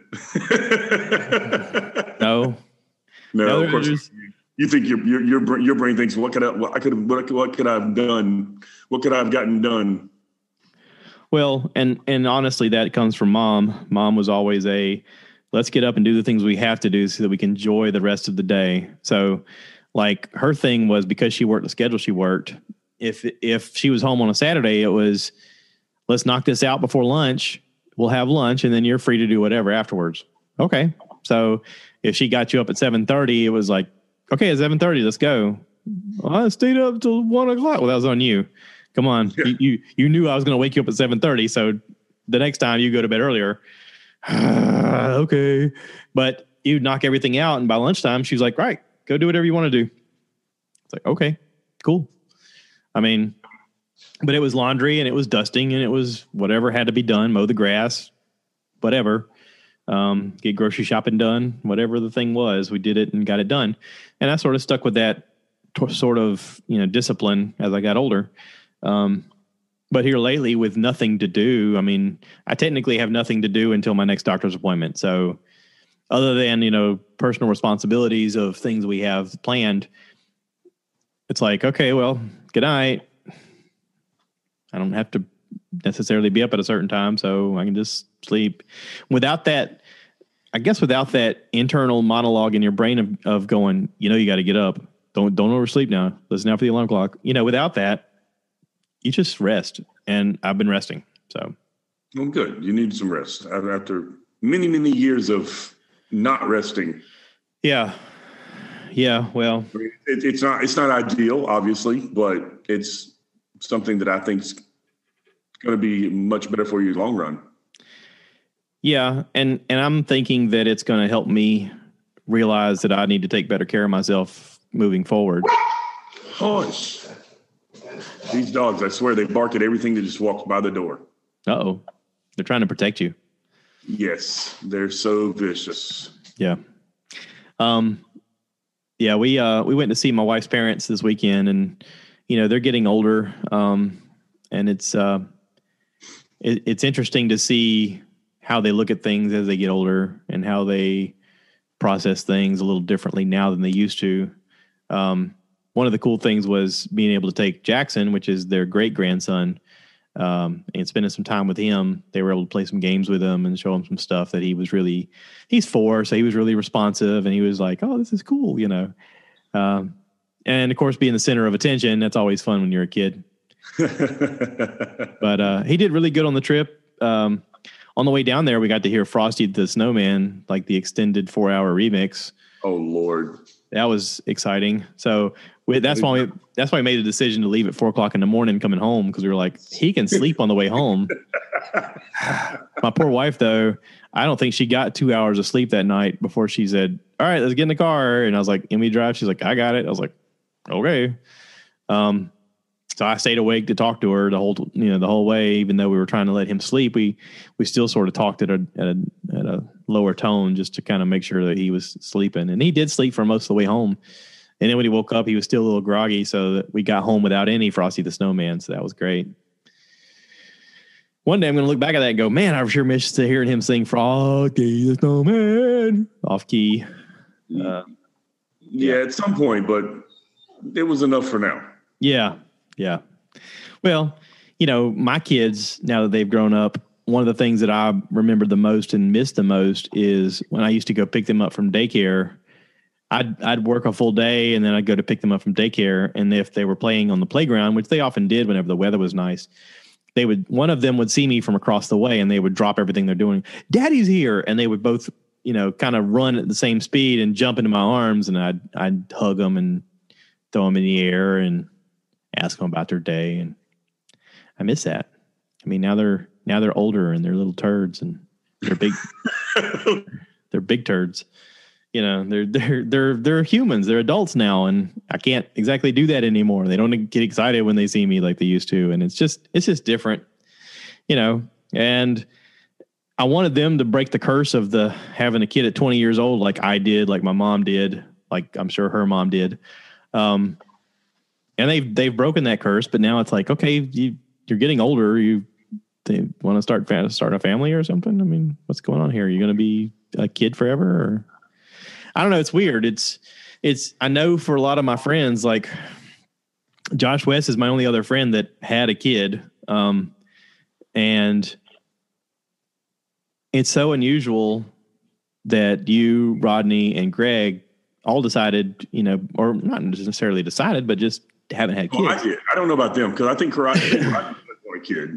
no, no, no, of course. just, you think your, your, your, your brain thinks, what could I, what I could have, what, what could I have done? What could I have gotten done? Well, and, and honestly, that comes from mom. Mom was always a, let's get up and do the things we have to do so that we can enjoy the rest of the day. So like her thing was, because she worked the schedule she worked, if, if she was home on a Saturday, it was, let's knock this out before lunch. We'll have lunch and then you're free to do whatever afterwards. Okay. So if she got you up at seven thirty, it was like, okay, at seven thirty, let's go. Well, I stayed up till one o'clock. Well, that was on you. Come on. you, you, you knew I was going to wake you up at seven thirty. So the next time you go to bed earlier, okay. But you knock everything out. And by lunchtime, she's like, right, go do whatever you want to do. It's like, okay, cool. I mean, but it was laundry and it was dusting and it was whatever had to be done, mow the grass, whatever, um, get grocery shopping done, whatever the thing was, we did it and got it done. And I sort of stuck with that t- sort of, you know, discipline as I got older. Um, but here lately with nothing to do, I mean, I technically have nothing to do until my next doctor's appointment. So other than, you know, personal responsibilities of things we have planned, it's like, okay, well, good night. I don't have to necessarily be up at a certain time, so I can just sleep. Without that, I guess without that internal monologue in your brain of, of going, you know, you got to get up. Don't don't oversleep now. Listen out for the alarm clock. You know, without that, you just rest. And I've been resting. So, well, good. You need some rest after many, many years of not resting. Yeah. Yeah. Well, I mean, it, it's not it's not ideal, obviously, but it's something that I think is going to be much better for you long run. Yeah. And, and I'm thinking that it's going to help me realize that I need to take better care of myself moving forward. Hush. These dogs, I swear, they bark at everything that just walks by the door. Uh-oh. They're trying to protect you. Yes. They're so vicious. Yeah. Um, yeah, we, uh, we went to see my wife's parents this weekend, and, you know, they're getting older. Um, and it's, uh, it, it's interesting to see how they look at things as they get older and how they process things a little differently now than they used to. Um, one of the cool things was being able to take Jackson, which is their great grandson, um, and spending some time with him. They were able to play some games with him and show him some stuff that he was really, he's four. So he was really responsive, and he was like, oh, this is cool. You know? Um, and of course, being the center of attention, that's always fun when you're a kid. But, uh, he did really good on the trip. Um, on the way down there, we got to hear Frosty the Snowman, like the extended four hour remix. Oh Lord. that was exciting. So we, that's why we, that's why we made a decision to leave at four o'clock in the morning coming home, because we were like, he can sleep on the way home. My poor wife, though, I don't think she got two hours of sleep that night before she said, all right, let's get in the car. And I was like, can we drive? She's like, I got it. I was like, okay. Um, so I stayed awake to talk to her the whole, you know, the whole way, even though we were trying to let him sleep. We, we still sort of talked at a, at a, at a lower tone just to kind of make sure that he was sleeping. And he did sleep for most of the way home. And then when he woke up, he was still a little groggy. So that we got home without any Frosty the Snowman. So that was great. One day I'm going to look back at that and go, man, I sure missed hearing him sing Frosty the Snowman off key. Uh, yeah, at some point, but it was enough for now. Yeah. Yeah. Well, you know, my kids, now that they've grown up, one of the things that I remember the most and miss the most is when I used to go pick them up from daycare. I'd, I'd work a full day and then I'd go to pick them up from daycare. And if they were playing on the playground, which they often did whenever the weather was nice, they would, one of them would see me from across the way and they would drop everything they're doing. Daddy's here. And they would both, you know, kind of run at the same speed and jump into my arms, and I'd, I'd hug them and throw them in the air and ask them about their day. And I miss that. I mean, now they're, now they're older and they're little turds and they're big, they're big turds. You know, they're, they're, they're, they're humans. They're adults now. And I can't exactly do that anymore. They don't get excited when they see me like they used to. And it's just, it's just different, you know, and I wanted them to break the curse of the having a kid at twenty years old, like I did, like my mom did, like I'm sure her mom did. Um, and they've, they've broken that curse, but now it's like, okay, you, you're getting older. You they want to start, start a family or something. I mean, what's going on here? Are you going to be a kid forever? Or I don't know. It's weird. It's, it's, I know for a lot of my friends, like Josh West is my only other friend that had a kid. Um, and it's so unusual that you, Rodney, and Greg all decided, you know, or not necessarily decided, but just haven't had kids. Oh, I, did. I don't know about them because I think Rodney was a kid.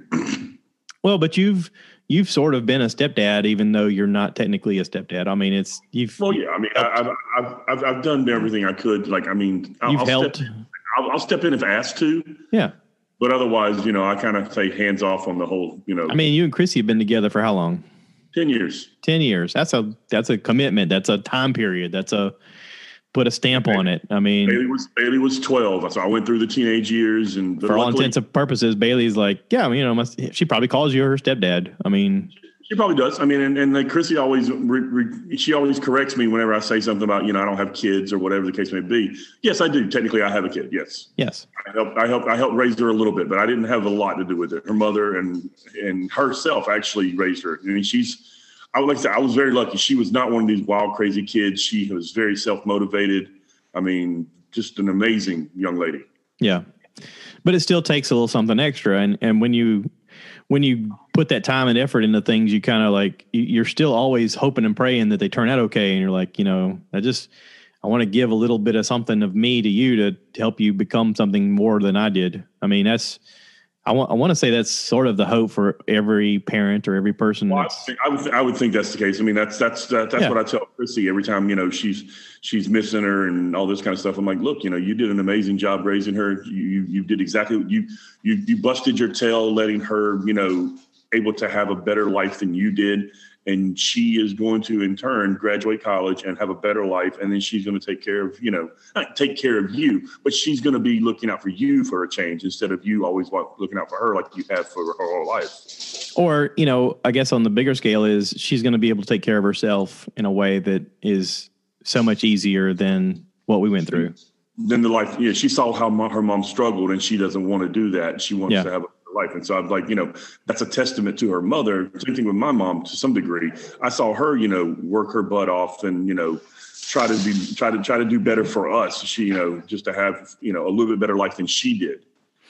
Well, but you've you've sort of been a stepdad, even though you're not technically a stepdad. I mean, it's you've. Well, yeah. I mean, I've, I've I've I've done everything I could. Like, I mean, I'll, you've I'll helped. Step, I'll, I'll step in if asked to. Yeah. But otherwise, you know, I kind of say hands off on the whole. You know. I mean, you and Chrissy have been together for how long? Ten years. Ten years. That's a that's a commitment. That's a time period. That's a put a stamp on it. I mean, Bailey was Bailey was twelve, so I went through the teenage years, and for all intents and purposes, Bailey's like, yeah, I mean, you know, must, she probably calls you her stepdad. I mean, she probably does. I mean, and, and like Chrissy always, re, re, she always corrects me whenever I say something about, you know, I don't have kids or whatever the case may be. Yes, I do. Technically, I have a kid. Yes. Yes. I helped. I helped. I helped raise her a little bit, but I didn't have a lot to do with it. Her mother and and herself actually raised her. I mean, she's. I would like to say I was very lucky. She was not one of these wild, crazy kids. She was very self-motivated. I mean, just an amazing young lady. Yeah. But it still takes a little something extra. And, and when you, when you put that time and effort into things, you kind of like, you're still always hoping and praying that they turn out okay. And you're like, you know, I just, I want to give a little bit of something of me to you to, to help you become something more than I did. I mean, that's, I want, I want to say that's sort of the hope for every parent or every person. Well, I, think, I, would, I would think that's the case. I mean, that's that's that, that's yeah. what I tell Chrissy every time, you know, she's she's missing her and all this kind of stuff. I'm like, look, you know, you did an amazing job raising her. You you, you did exactly what you you you busted your tail, letting her, you know, able to have a better life than you did. And she is going to, in turn, graduate college and have a better life. And then she's going to take care of, you know, not take care of you, but she's going to be looking out for you for a change instead of you always looking out for her like you have for her whole life. Or, you know, I guess on the bigger scale is she's going to be able to take care of herself in a way that is so much easier than what we went through. Then the life, yeah, she saw how her mom struggled and she doesn't want to do that. She wants yeah. to have a life. And so I'm like, you know, that's a testament to her mother. Same thing with my mom to some degree. I saw her, you know, work her butt off and, you know, try to be, try to try to do better for us. She, you know, just to have, you know, a little bit better life than she did.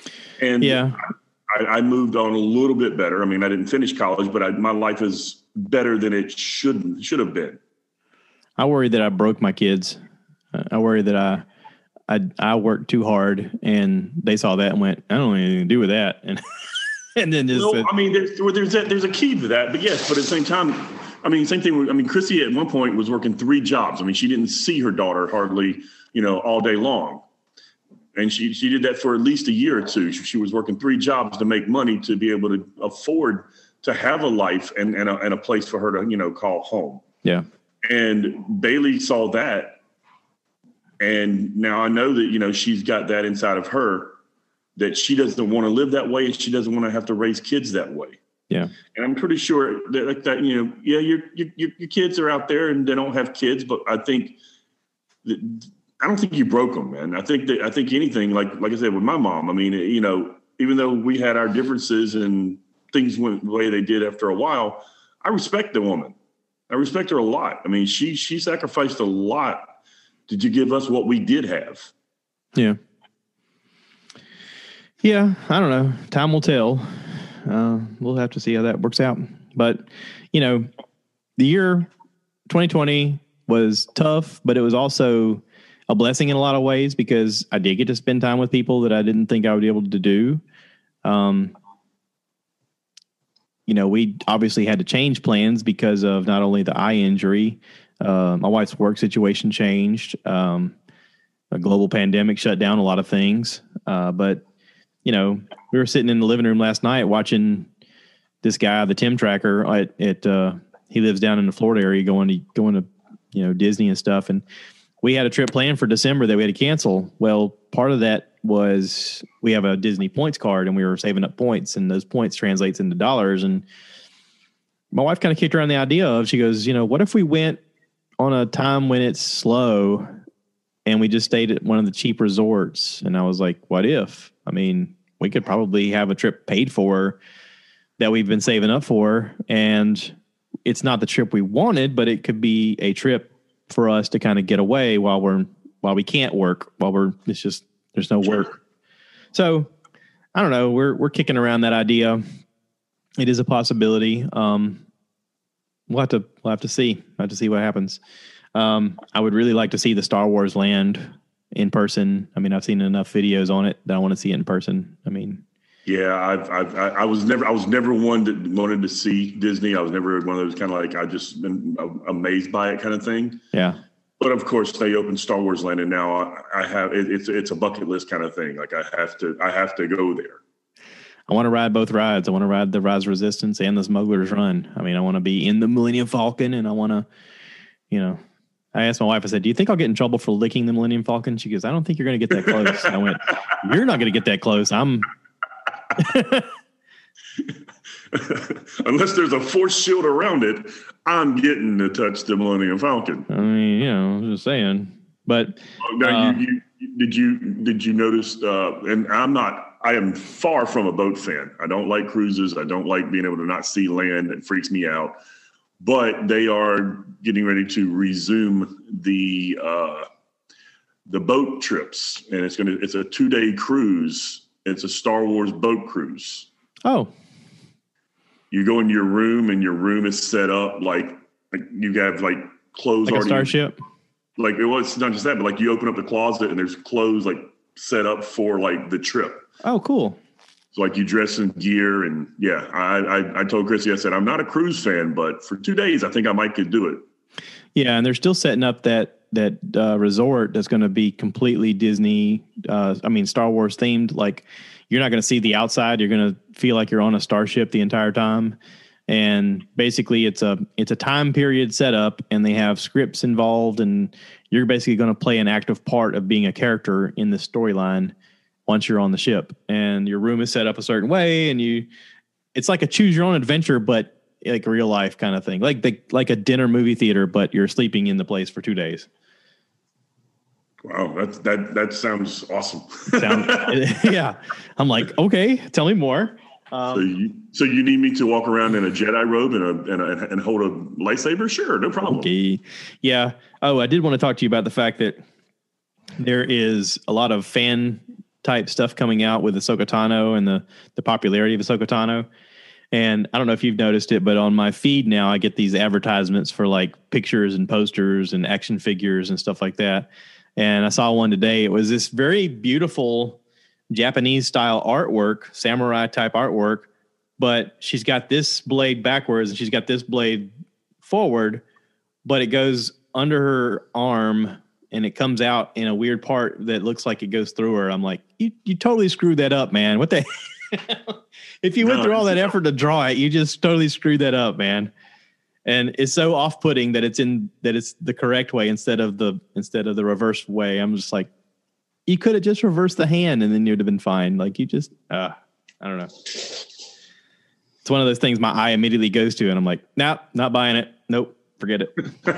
And yeah, I, I moved on a little bit better. I mean, I didn't finish college, but I, my life is better than it should should have been. I worry that I broke my kids. I worry that I, I, I worked too hard and they saw that and went, I don't want anything to do with that. And, and then just, well, I mean, there's, there's a, there's a key to that, but yes, but at the same time, I mean, same thing. With, I mean, Chrissy at one point was working three jobs. I mean, she didn't see her daughter hardly, you know, all day long. And she, she did that for at least a year or two. She, she was working three jobs to make money to be able to afford to have a life and, and, a, and a place for her to, you know, call home. Yeah. And Bailey saw that. And now I know that, you know, she's got that inside of her, that she doesn't want to live that way and she doesn't want to have to raise kids that way. Yeah. And I'm pretty sure that, like that, you know, yeah, your, your, your kids are out there and they don't have kids, but I think that, I don't think you broke them, man. I think that, I think anything, like, like I said, with my mom, I mean, you know, even though we had our differences and things went the way they did after a while, I respect the woman. I respect her a lot. I mean, she, she sacrificed a lot to give us what we did have. Yeah. Yeah. I don't know. Time will tell. Uh, we'll have to see how that works out. But, you know, the year twenty twenty was tough, but it was also a blessing in a lot of ways because I did get to spend time with people that I didn't think I would be able to do. Um, you know, we obviously had to change plans because of not only the eye injury, uh, my wife's work situation changed. Um, a global pandemic shut down a lot of things. Uh, but, you know, we were sitting in the living room last night watching this guy, the Tim Tracker at, at uh, he lives down in the Florida area going to, going to, you know, Disney and stuff. And we had a trip planned for December that we had to cancel. Well, part of that was we have a Disney points card and we were saving up points and those points translates into dollars. And my wife kind of kicked around the idea of, she goes, you know, what if we went on a time when it's slow and we just stayed at one of the cheap resorts? And I was like, what if? I mean, we could probably have a trip paid for that we've been saving up for. And it's not the trip we wanted, but it could be a trip for us to kind of get away while we're, while we can't work, while we're, it's just, there's no Sure. work. So I don't know. We're, we're kicking around that idea. It is a possibility. Um, we'll have to, we'll have to see, we'll have to see what happens. Um, I would really like to see the Star Wars land in person. I mean, I've seen enough videos on it that I want to see it in person. I mean, yeah, I've, I've, I I was never, I was never one that wanted to see Disney. I was never one of those kind of like, I just been amazed by it kind of thing. yeah. But of course, they opened Star Wars Land, and now I, I have it, it's it's a bucket list kind of thing. Like I have to, I have to go there. I want to ride both rides. I want to ride the Rise of Resistance and the Smuggler's Run. I mean, I want to be in the Millennium Falcon, and I want to, you know, I asked my wife, I said, do you think I'll get in trouble for licking the Millennium Falcon? She goes, I don't think you're going to get that close. I went, you're not going to get that close. I'm. Unless there's a force shield around it, I'm getting to touch the Millennium Falcon. I mean, you know, I'm just saying. But now, uh, you, you, did you did you notice? Uh, and I'm not. I am far from a boat fan. I don't like cruises. I don't like being able to not see land. It freaks me out. But they are getting ready to resume the uh, the boat trips, and it's gonna. It's a two day cruise. It's a Star Wars boat cruise. Oh. You go into your room, and your room is set up like, like you have like clothes Like a already. starship? Like it was not just that, but like you open up the closet and there's clothes like set up for like the trip. Oh, cool. So like you dress in gear, and yeah, I, I I told Chrissy, I said I'm not a cruise fan, but for two days I think I might could do it. Yeah, and they're still setting up that that uh, resort that's going to be completely Disney. Uh, I mean, Star Wars themed. Like you're not going to see the outside. You're going to feel like you're on a starship the entire time. And basically, it's a it's a time period setup, and they have scripts involved, and you're basically going to play an active part of being a character in the storyline once you're on the ship. And your room is set up a certain way, and you it's like a choose your own adventure, but like real life kind of thing, like the like a dinner movie theater, but you're sleeping in the place for two days. Wow, that that that sounds awesome. Sound, yeah, I'm like, okay, tell me more. Um, so you so you need me to walk around in a Jedi robe and a and, a, and hold a lightsaber? Sure, no problem. Okay, yeah. Oh, I did want to talk to you about the fact that there is a lot of fan type stuff coming out with Ahsoka Tano and the the popularity of Ahsoka Tano. And I don't know if you've noticed it, but on my feed now, I get these advertisements for like pictures and posters and action figures and stuff like that. And I saw one today. It was this very beautiful Japanese style artwork, samurai type artwork, but she's got this blade backwards and she's got this blade forward, but it goes under her arm and it comes out in a weird part that looks like it goes through her. I'm like, you, you totally screwed that up, man. What the if you went No, through all that effort to draw it, you just totally screwed that up, man. And it's so off-putting that it's in that it's the correct way instead of the instead of the reverse way. I'm just like, you could have just reversed the hand and then you'd have been fine. Like you just, uh, I don't know. It's one of those things my eye immediately goes to, and I'm like, nope, not buying it. Nope, forget it.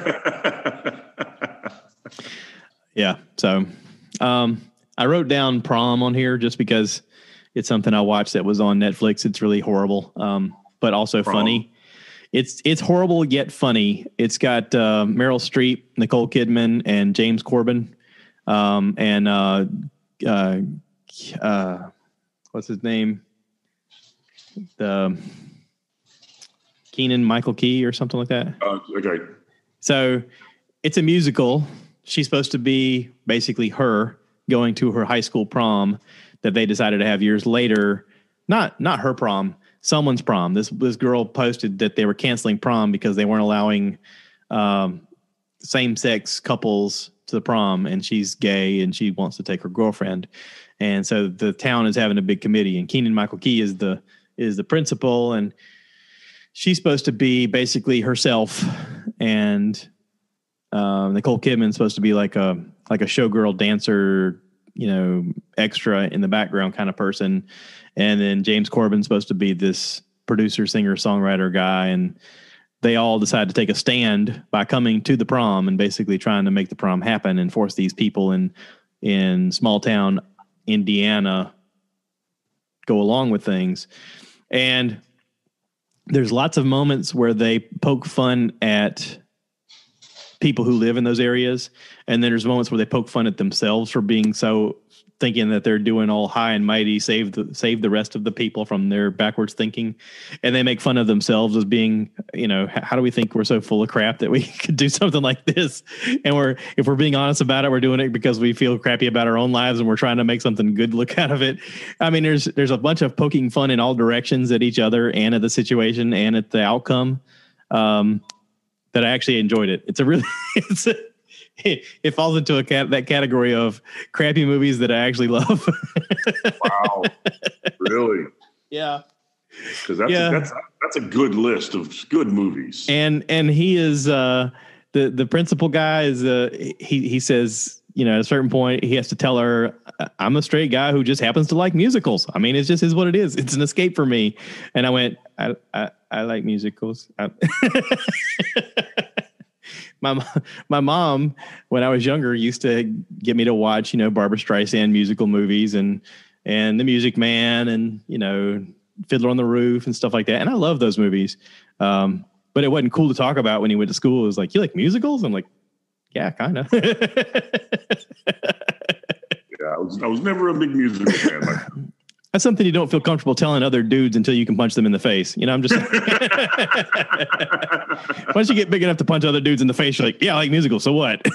Yeah. So, um, I wrote down Prom on here just because it's something I watched that was on Netflix. It's really horrible, um, but also Prom. Funny. It's it's horrible yet funny. It's got uh, Meryl Streep, Nicole Kidman, and James Corbin, um, and uh, uh, uh, what's his name? The Keenan Michael Key or something like that. Uh, okay. So it's a musical. She's supposed to be basically her going to her high school prom that they decided to have years later. Not not her prom. Someone's prom. This this girl posted that they were canceling prom because they weren't allowing um, same-sex couples to the prom, and she's gay and she wants to take her girlfriend. And so the town is having a big committee, and Keenan Michael Key is the is the principal, and she's supposed to be basically herself, and um, Nicole Kidman's supposed to be like a like a showgirl dancer, you know, extra in the background kind of person. And then James Corbin's supposed to be this producer, singer, songwriter guy. And they all decide to take a stand by coming to the prom and basically trying to make the prom happen and force these people in, in small town Indiana go along with things. And there's lots of moments where they poke fun at people who live in those areas. And then there's moments where they poke fun at themselves for being so thinking that they're doing all high and mighty, save the, save the rest of the people from their backwards thinking. And they make fun of themselves as being, you know, how do we think we're so full of crap that we could do something like this? And we're, if we're being honest about it, we're doing it because we feel crappy about our own lives and we're trying to make something good look out of it. I mean, there's, there's a bunch of poking fun in all directions at each other and at the situation and at the outcome. Um, that I actually enjoyed it. It's a really, it's a, it falls into a cat that category of crappy movies that I actually love. Wow, really? Yeah, because that's yeah. a, that's that's a good list of good movies. And and he is uh, the the principal guy is uh, he he says, you know, at a certain point he has to tell her, I'm a straight guy who just happens to like musicals. I mean, it's just is what it is. It's an escape for me. And I went, I I, I like musicals. I, My my mom, when I was younger, used to get me to watch, you know, Barbra Streisand musical movies and and The Music Man and, you know, Fiddler on the Roof and stuff like that. And I love those movies. Um, but it wasn't cool to talk about when he went to school. It was like, you like musicals? I'm like, yeah, kind of. Yeah, I was I was never a big musical fan. Like, that's something you don't feel comfortable telling other dudes until you can punch them in the face. You know, I'm just once you get big enough to punch other dudes in the face, you're like, yeah, I like musicals. So what?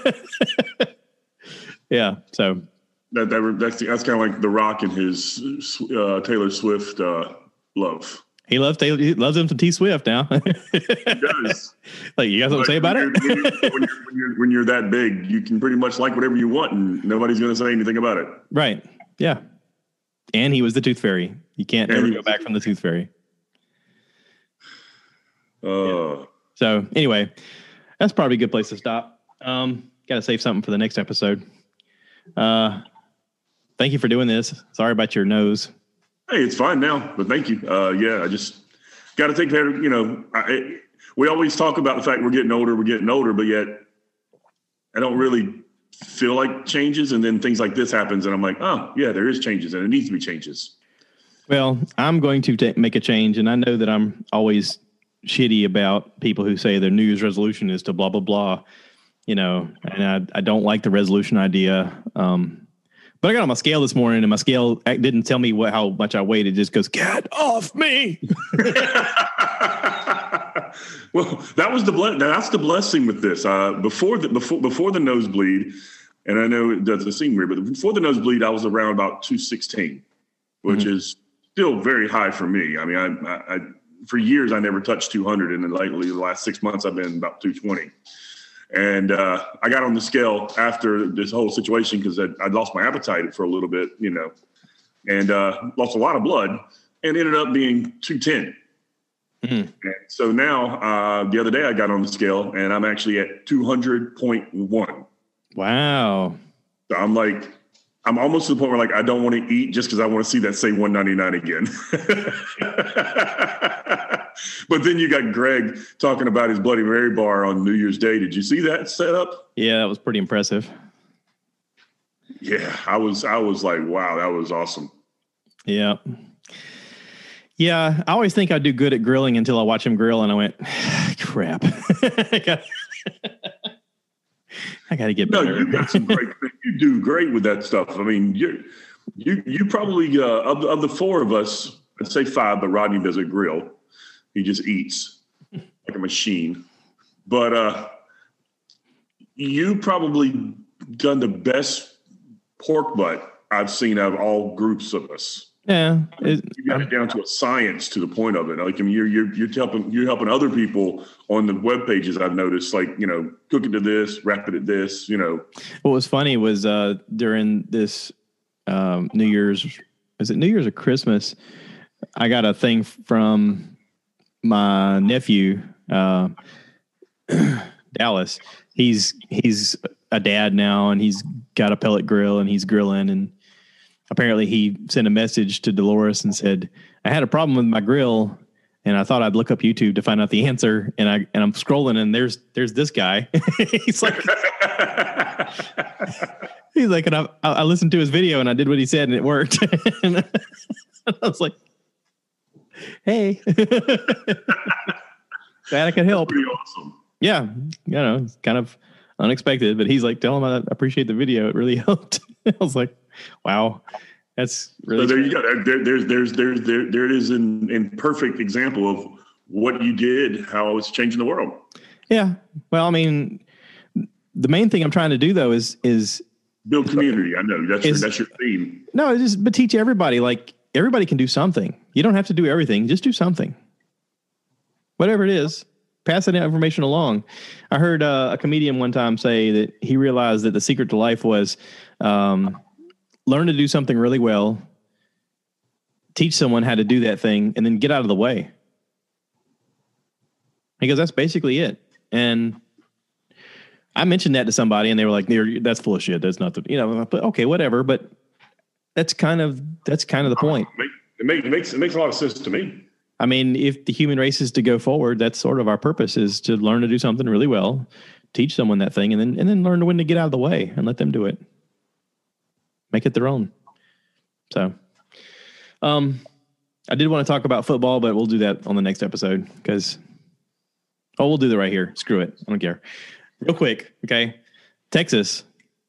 Yeah. So that, that that's that's kind of like The Rock and his uh, Taylor Swift uh, love. He loves Taylor. He loves him some T Swift now. He does. Like, you got something to say about when it? You're, when, you're, when, you're, when you're that big, you can pretty much like whatever you want, and nobody's going to say anything about it. Right. Yeah. And he was the Tooth Fairy. You can't and ever go back from the Tooth Fairy. Uh, yeah. So anyway, that's probably a good place to stop. Um, got to save something for the next episode. Uh, thank you for doing this. Sorry about your nose. Hey, it's fine now, but thank you. Uh, yeah, I just got to take care of, you know, I, we always talk about the fact we're getting older, we're getting older, but yet I don't really feel like changes, and then things like this happens and I'm like, oh yeah, there is changes and it needs to be changes. Well, I'm going to t- make a change, and I know that I'm always shitty about people who say their New Year's resolution is to blah blah blah, you know, and I, I don't like the resolution idea. Um, but I got on my scale this morning and my scale didn't tell me what, how much I weighed. It just goes, get off me. Well, that was the ble- that's the blessing with this. Uh, before the before before the nosebleed, and I know it doesn't seem weird, but before the nosebleed, I was around about two sixteen, which mm-hmm. is still very high for me. I mean, I, I, I for years I never touched two hundred, and then lately the last six months I've been about two twenty. And uh, I got on the scale after this whole situation because I'd lost my appetite for a little bit, you know, and uh, lost a lot of blood, and ended up being two ten. Mm. And so now, uh, the other day I got on the scale and I'm actually at two hundred point one. Wow. So I'm like, I'm almost to the point where like, I don't want to eat just because I want to see that say one ninety-nine again. But then you got Greg talking about his Bloody Mary bar on New Year's Day. Did you see that setup? Yeah, that was pretty impressive. Yeah, I was, I was like, wow, that was awesome. Yeah. Yeah, I always think I do good at grilling until I watch him grill, and I went, crap. I got to get better. No, you got some great. You do great with that stuff. I mean, you you you probably uh, of of the four of us, I'd say five, but Rodney doesn't grill. He just eats like a machine. But uh, you probably done the best pork butt I've seen out of all groups of us. Yeah, it, you got it down to a science to the point of it. Like, I mean, you're you're you're helping you're helping other people on the web pages. I've noticed, like, you know, cook it to this, wrap it at this. You know, what was funny was uh, during this um, New Year's, is it New Year's or Christmas? I got a thing from my nephew, uh, Dallas. He's he's a dad now, and he's got a pellet grill, and he's grilling and. Apparently he sent a message to Dolores and said, I had a problem with my grill and I thought I'd look up YouTube to find out the answer. And I, and I'm scrolling and there's, there's this guy. He's like, he's like, and I, I listened to his video and I did what he said and it worked. And I was like, hey, glad I could help. Pretty awesome. Yeah. You know, it's kind of unexpected, but he's like, tell him I appreciate the video. It really helped. I was like, wow, that's really. So there you go. There, there's, there's, there's, there, there it is in, in perfect example of what you did, how it's changing the world. Yeah. Well, I mean, the main thing I'm trying to do though is is build community. I know that's is, your, that's your theme. No, it's just but teach everybody. Like everybody can do something. You don't have to do everything. Just do something. Whatever it is. Pass that information along. I heard uh, a comedian one time say that he realized that the secret to life was um, learn to do something really well, teach someone how to do that thing, and then get out of the way. Because that's basically it. And I mentioned that to somebody, and they were like, "That's full of shit. That's not the, you know." But okay, whatever. But that's kind of that's kind of the point. It makes it makes it makes a lot of sense to me. I mean, if the human race is to go forward, that's sort of our purpose, is to learn to do something really well, teach someone that thing, and then and then learn to when to get out of the way and let them do it. Make it their own. So, um, I did want to talk about football, but we'll do that on the next episode because, oh, we'll do that right here. Screw it. I don't care. Real quick, okay? Texas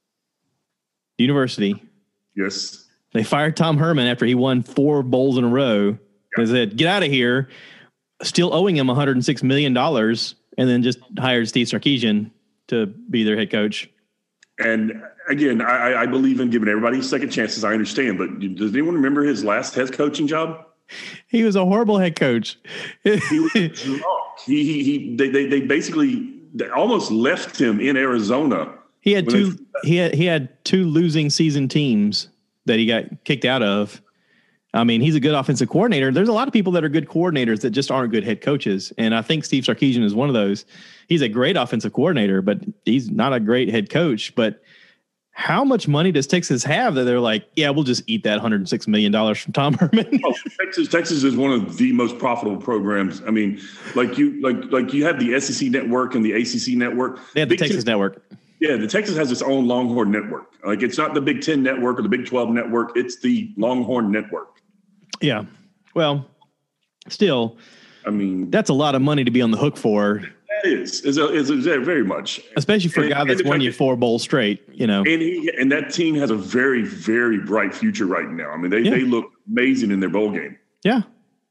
University. Yes. They fired Tom Herman after he won four bowls in a row. They said, get out of here, still owing him one hundred six million dollars, and then just hired Steve Sarkisian to be their head coach. And again, I, I believe in giving everybody second chances. I understand, but does anyone remember his last head coaching job? He was a horrible head coach. he was drunk. He, he, he, they, they, they basically they almost left him in Arizona. He had two. They, he had he had two losing season teams that he got kicked out of. I mean, he's a good offensive coordinator. There's a lot of people that are good coordinators that just aren't good head coaches. And I think Steve Sarkisian is one of those. He's a great offensive coordinator, but he's not a great head coach. But how much money does Texas have that they're like, yeah, we'll just eat that one hundred six million dollars from Tom Herman? Oh, Texas, Texas is one of the most profitable programs. I mean, like you, like, like you have the S E C network and the A C C network. They have the Big Texas Ten, network. Yeah, the Texas has its own Longhorn network. Like, it's not the Big Ten network or the Big twelve network. It's the Longhorn network. Yeah. Well, still, I mean, that's a lot of money to be on the hook for. That is, is, a, is, a, is a very much. Especially for and, a guy that's won you four bowls straight, you know. And he, and that team has a very, very bright future right now. I mean, they, yeah. they look amazing in their bowl game. Yeah.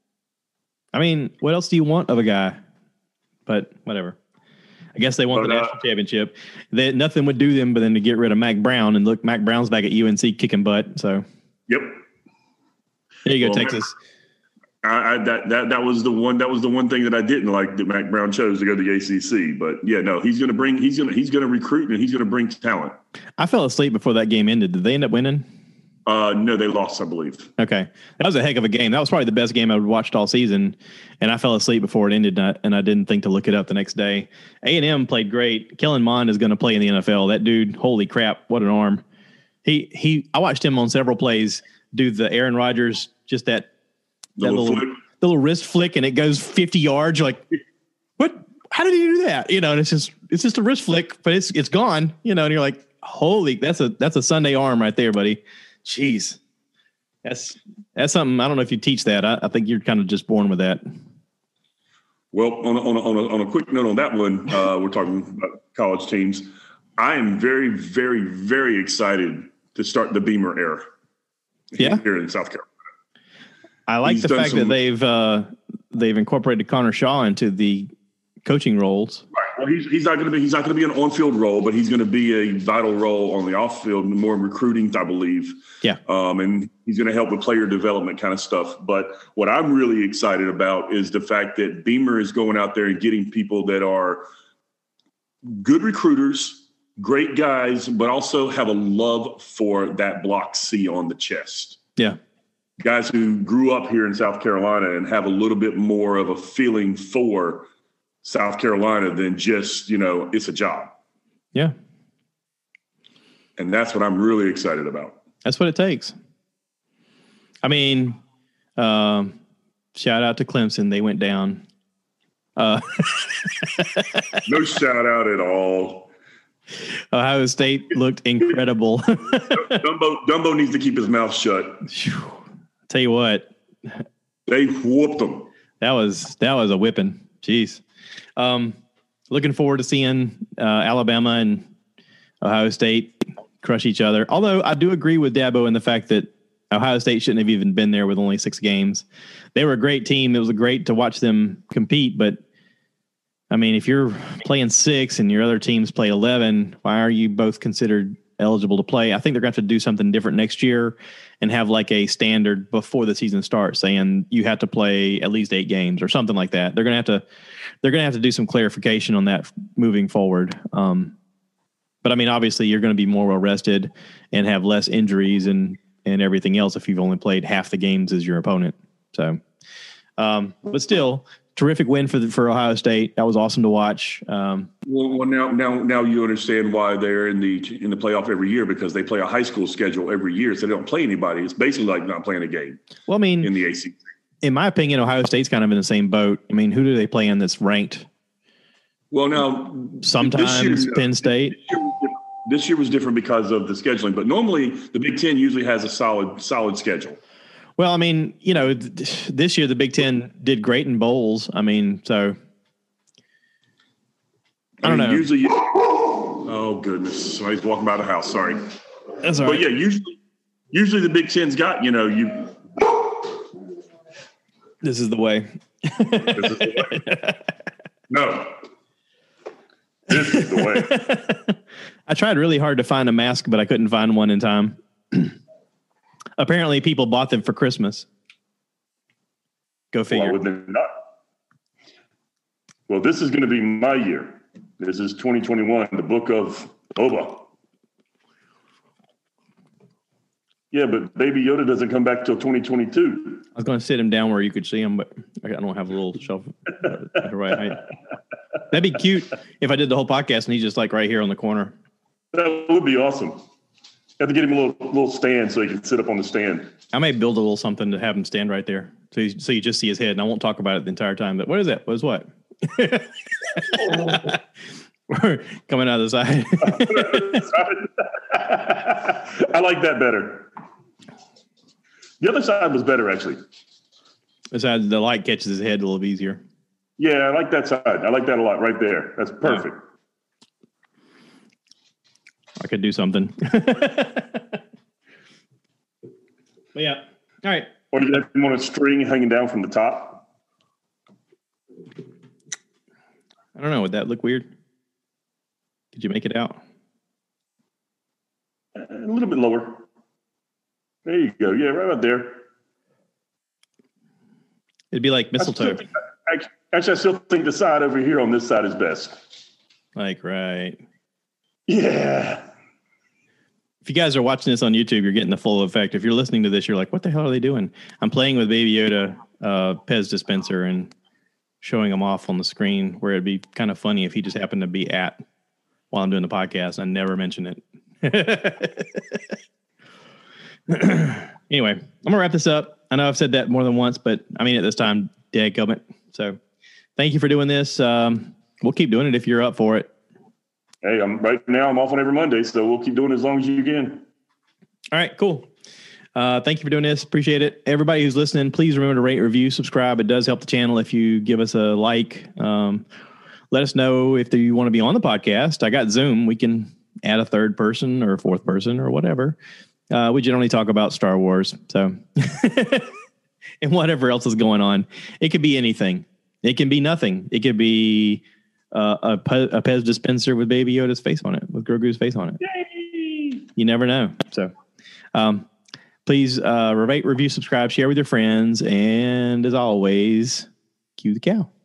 I mean, what else do you want of a guy? But whatever. I guess they want but, the national uh, championship. They, nothing would do them but then to get rid of Mac Brown. And look, Mac Brown's back at U N C kicking butt. So. Yep. There you go, well, Texas. I, I that that that was the one that was the one thing that I didn't like that Mac Brown chose to go to the A C C. But yeah, no, he's going to bring he's going to he's going to recruit and he's going to bring talent. I fell asleep before that game ended. Did they end up winning? Uh, no, they lost, I believe. Okay, that was a heck of a game. That was probably the best game I've watched all season, and I fell asleep before it ended, and I, and I didn't think to look it up the next day. A and M played great. Kellen Mond is going to play in the N F L. That dude, holy crap, what an arm! He he. I watched him on several plays do the Aaron Rodgers, just that The that little little flick. the little wrist flick, and it goes fifty yards. You're like, what? How did he do that? You know, and it's just it's just a wrist flick, but it's it's gone. You know, and you're like, holy, that's a that's a Sunday arm right there, buddy. Jeez. That's that's something. I don't know if you teach that. I, I think you're kind of just born with that. Well, on a, on a, on a, on a quick note on that one, uh, we're talking about college teams. I am very, very, very excited to start the Beamer era. Yeah, here in South Carolina. I like He's the done fact some- that they've uh, they've incorporated Connor Shaw into the coaching roles. Right. Well, he's he's not going to be he's not going to be an on-field role, but he's going to be a vital role on the off-field, more in recruiting, I believe. Yeah. Um, and he's going to help with player development kind of stuff. But what I'm really excited about is the fact that Beamer is going out there and getting people that are good recruiters, great guys, but also have a love for that block C on the chest. Yeah. Guys who grew up here in South Carolina and have a little bit more of a feeling for South Carolina than just, you know, it's a job. Yeah. And that's what I'm really excited about. That's what it takes. I mean, um, shout out to Clemson. They went down. Uh, No shout out at all. Ohio State looked incredible. Dumbo, Dumbo needs to keep his mouth shut. Tell you what, They whooped them. that was that was a whipping. Jeez. Um, looking forward to seeing uh, Alabama and Ohio State crush each other. Although I do agree with Dabo in the fact that Ohio State shouldn't have even been there with only six games. They were a great team. It was great to watch them compete. But, I mean, if you're playing six and your other teams play eleven, why are you both considered eligible to play? I think they're going to have to do something different next year and have like a standard before the season starts saying you have to play at least eight games or something like that. They're going to have to they're going to have to do some clarification on that moving forward. Um, but, I mean, obviously you're going to be more well rested and have less injuries and, and everything else if you've only played half the games as your opponent. So, um, but still, terrific win for the, for Ohio State. That was awesome to watch. Um, Well, well, now, now, now you understand why they're in the in the playoff every year, because they play a high school schedule every year, so they don't play anybody. It's basically like not playing a game well, I mean, in the A C C. in my opinion, Ohio State's kind of in the same boat. I mean, who do they play in that's ranked? Well, now Sometimes this year, Penn State. This year, was different. This year was different because of the scheduling, but normally the Big Ten usually has a solid solid schedule. Well, I mean, you know, th- this year the Big Ten did great in bowls. I mean, so I don't mean, know. Usually, oh goodness, somebody's walking by the house. Sorry, That's all but right. yeah, usually, usually the Big Ten's got you know you. This is the way. This is the way. No, this is the way. I tried really hard to find a mask, but I couldn't find one in time. Apparently, people bought them for Christmas. Go figure. Why would they not? Well, this is going to be my year. This is twenty twenty-one, the book of Boba. Yeah, but Baby Yoda doesn't come back till twenty twenty-two. I was going to sit him down where you could see him, but I don't have a little shelf at the right height. That'd be cute if I did the whole podcast and he's just like right here on the corner. That would be awesome. Have to get him a little little stand so he can sit up on the stand. I may build a little something to have him stand right there, so you, so you just see his head, and I won't talk about it the entire time. But what is that? What is what? We're coming out of the side. I like that better. The other side was better, actually. Besides, the light catches his head a little bit easier. Yeah, I like that side. I like that a lot right there. That's perfect. Yeah. I could do something. But yeah. All right. Or do you have him on a string hanging down from the top? I don't know. Would that look weird? Did you make it out? A little bit lower. There you go. Yeah, right about there. It'd be like mistletoe. I think, actually, I still think the side over here on this side is best. Like, right. Yeah. If you guys are watching this on YouTube, you're getting the full effect. If you're listening to this, you're like, what the hell are they doing? I'm playing with Baby Yoda uh, Pez dispenser and showing him off on the screen, where it'd be kind of funny if he just happened to be at while I'm doing the podcast. I never mention it. Anyway, I'm going to wrap this up. I know I've said that more than once, but I mean it this time, dadgummit. So thank you for doing this. Um, we'll keep doing it if you're up for it. Hey, I'm right now I'm off on every Monday, so we'll keep doing it as long as you can. All right, cool. Uh, thank you for doing this. Appreciate it. Everybody who's listening, please remember to rate, review, subscribe. It does help the channel if you give us a like. Um, let us know if you want to be on the podcast. I got Zoom. We can add a third person or a fourth person or whatever. Uh, we generally talk about Star Wars. So, and whatever else is going on. It could be anything. It can be nothing. It could be uh, a, Pe- a Pez dispenser with Baby Yoda's face on it, with Grogu's face on it. Yay! You never know. So, um, please uh, rate, review, subscribe, share with your friends. And as always, cue the cow.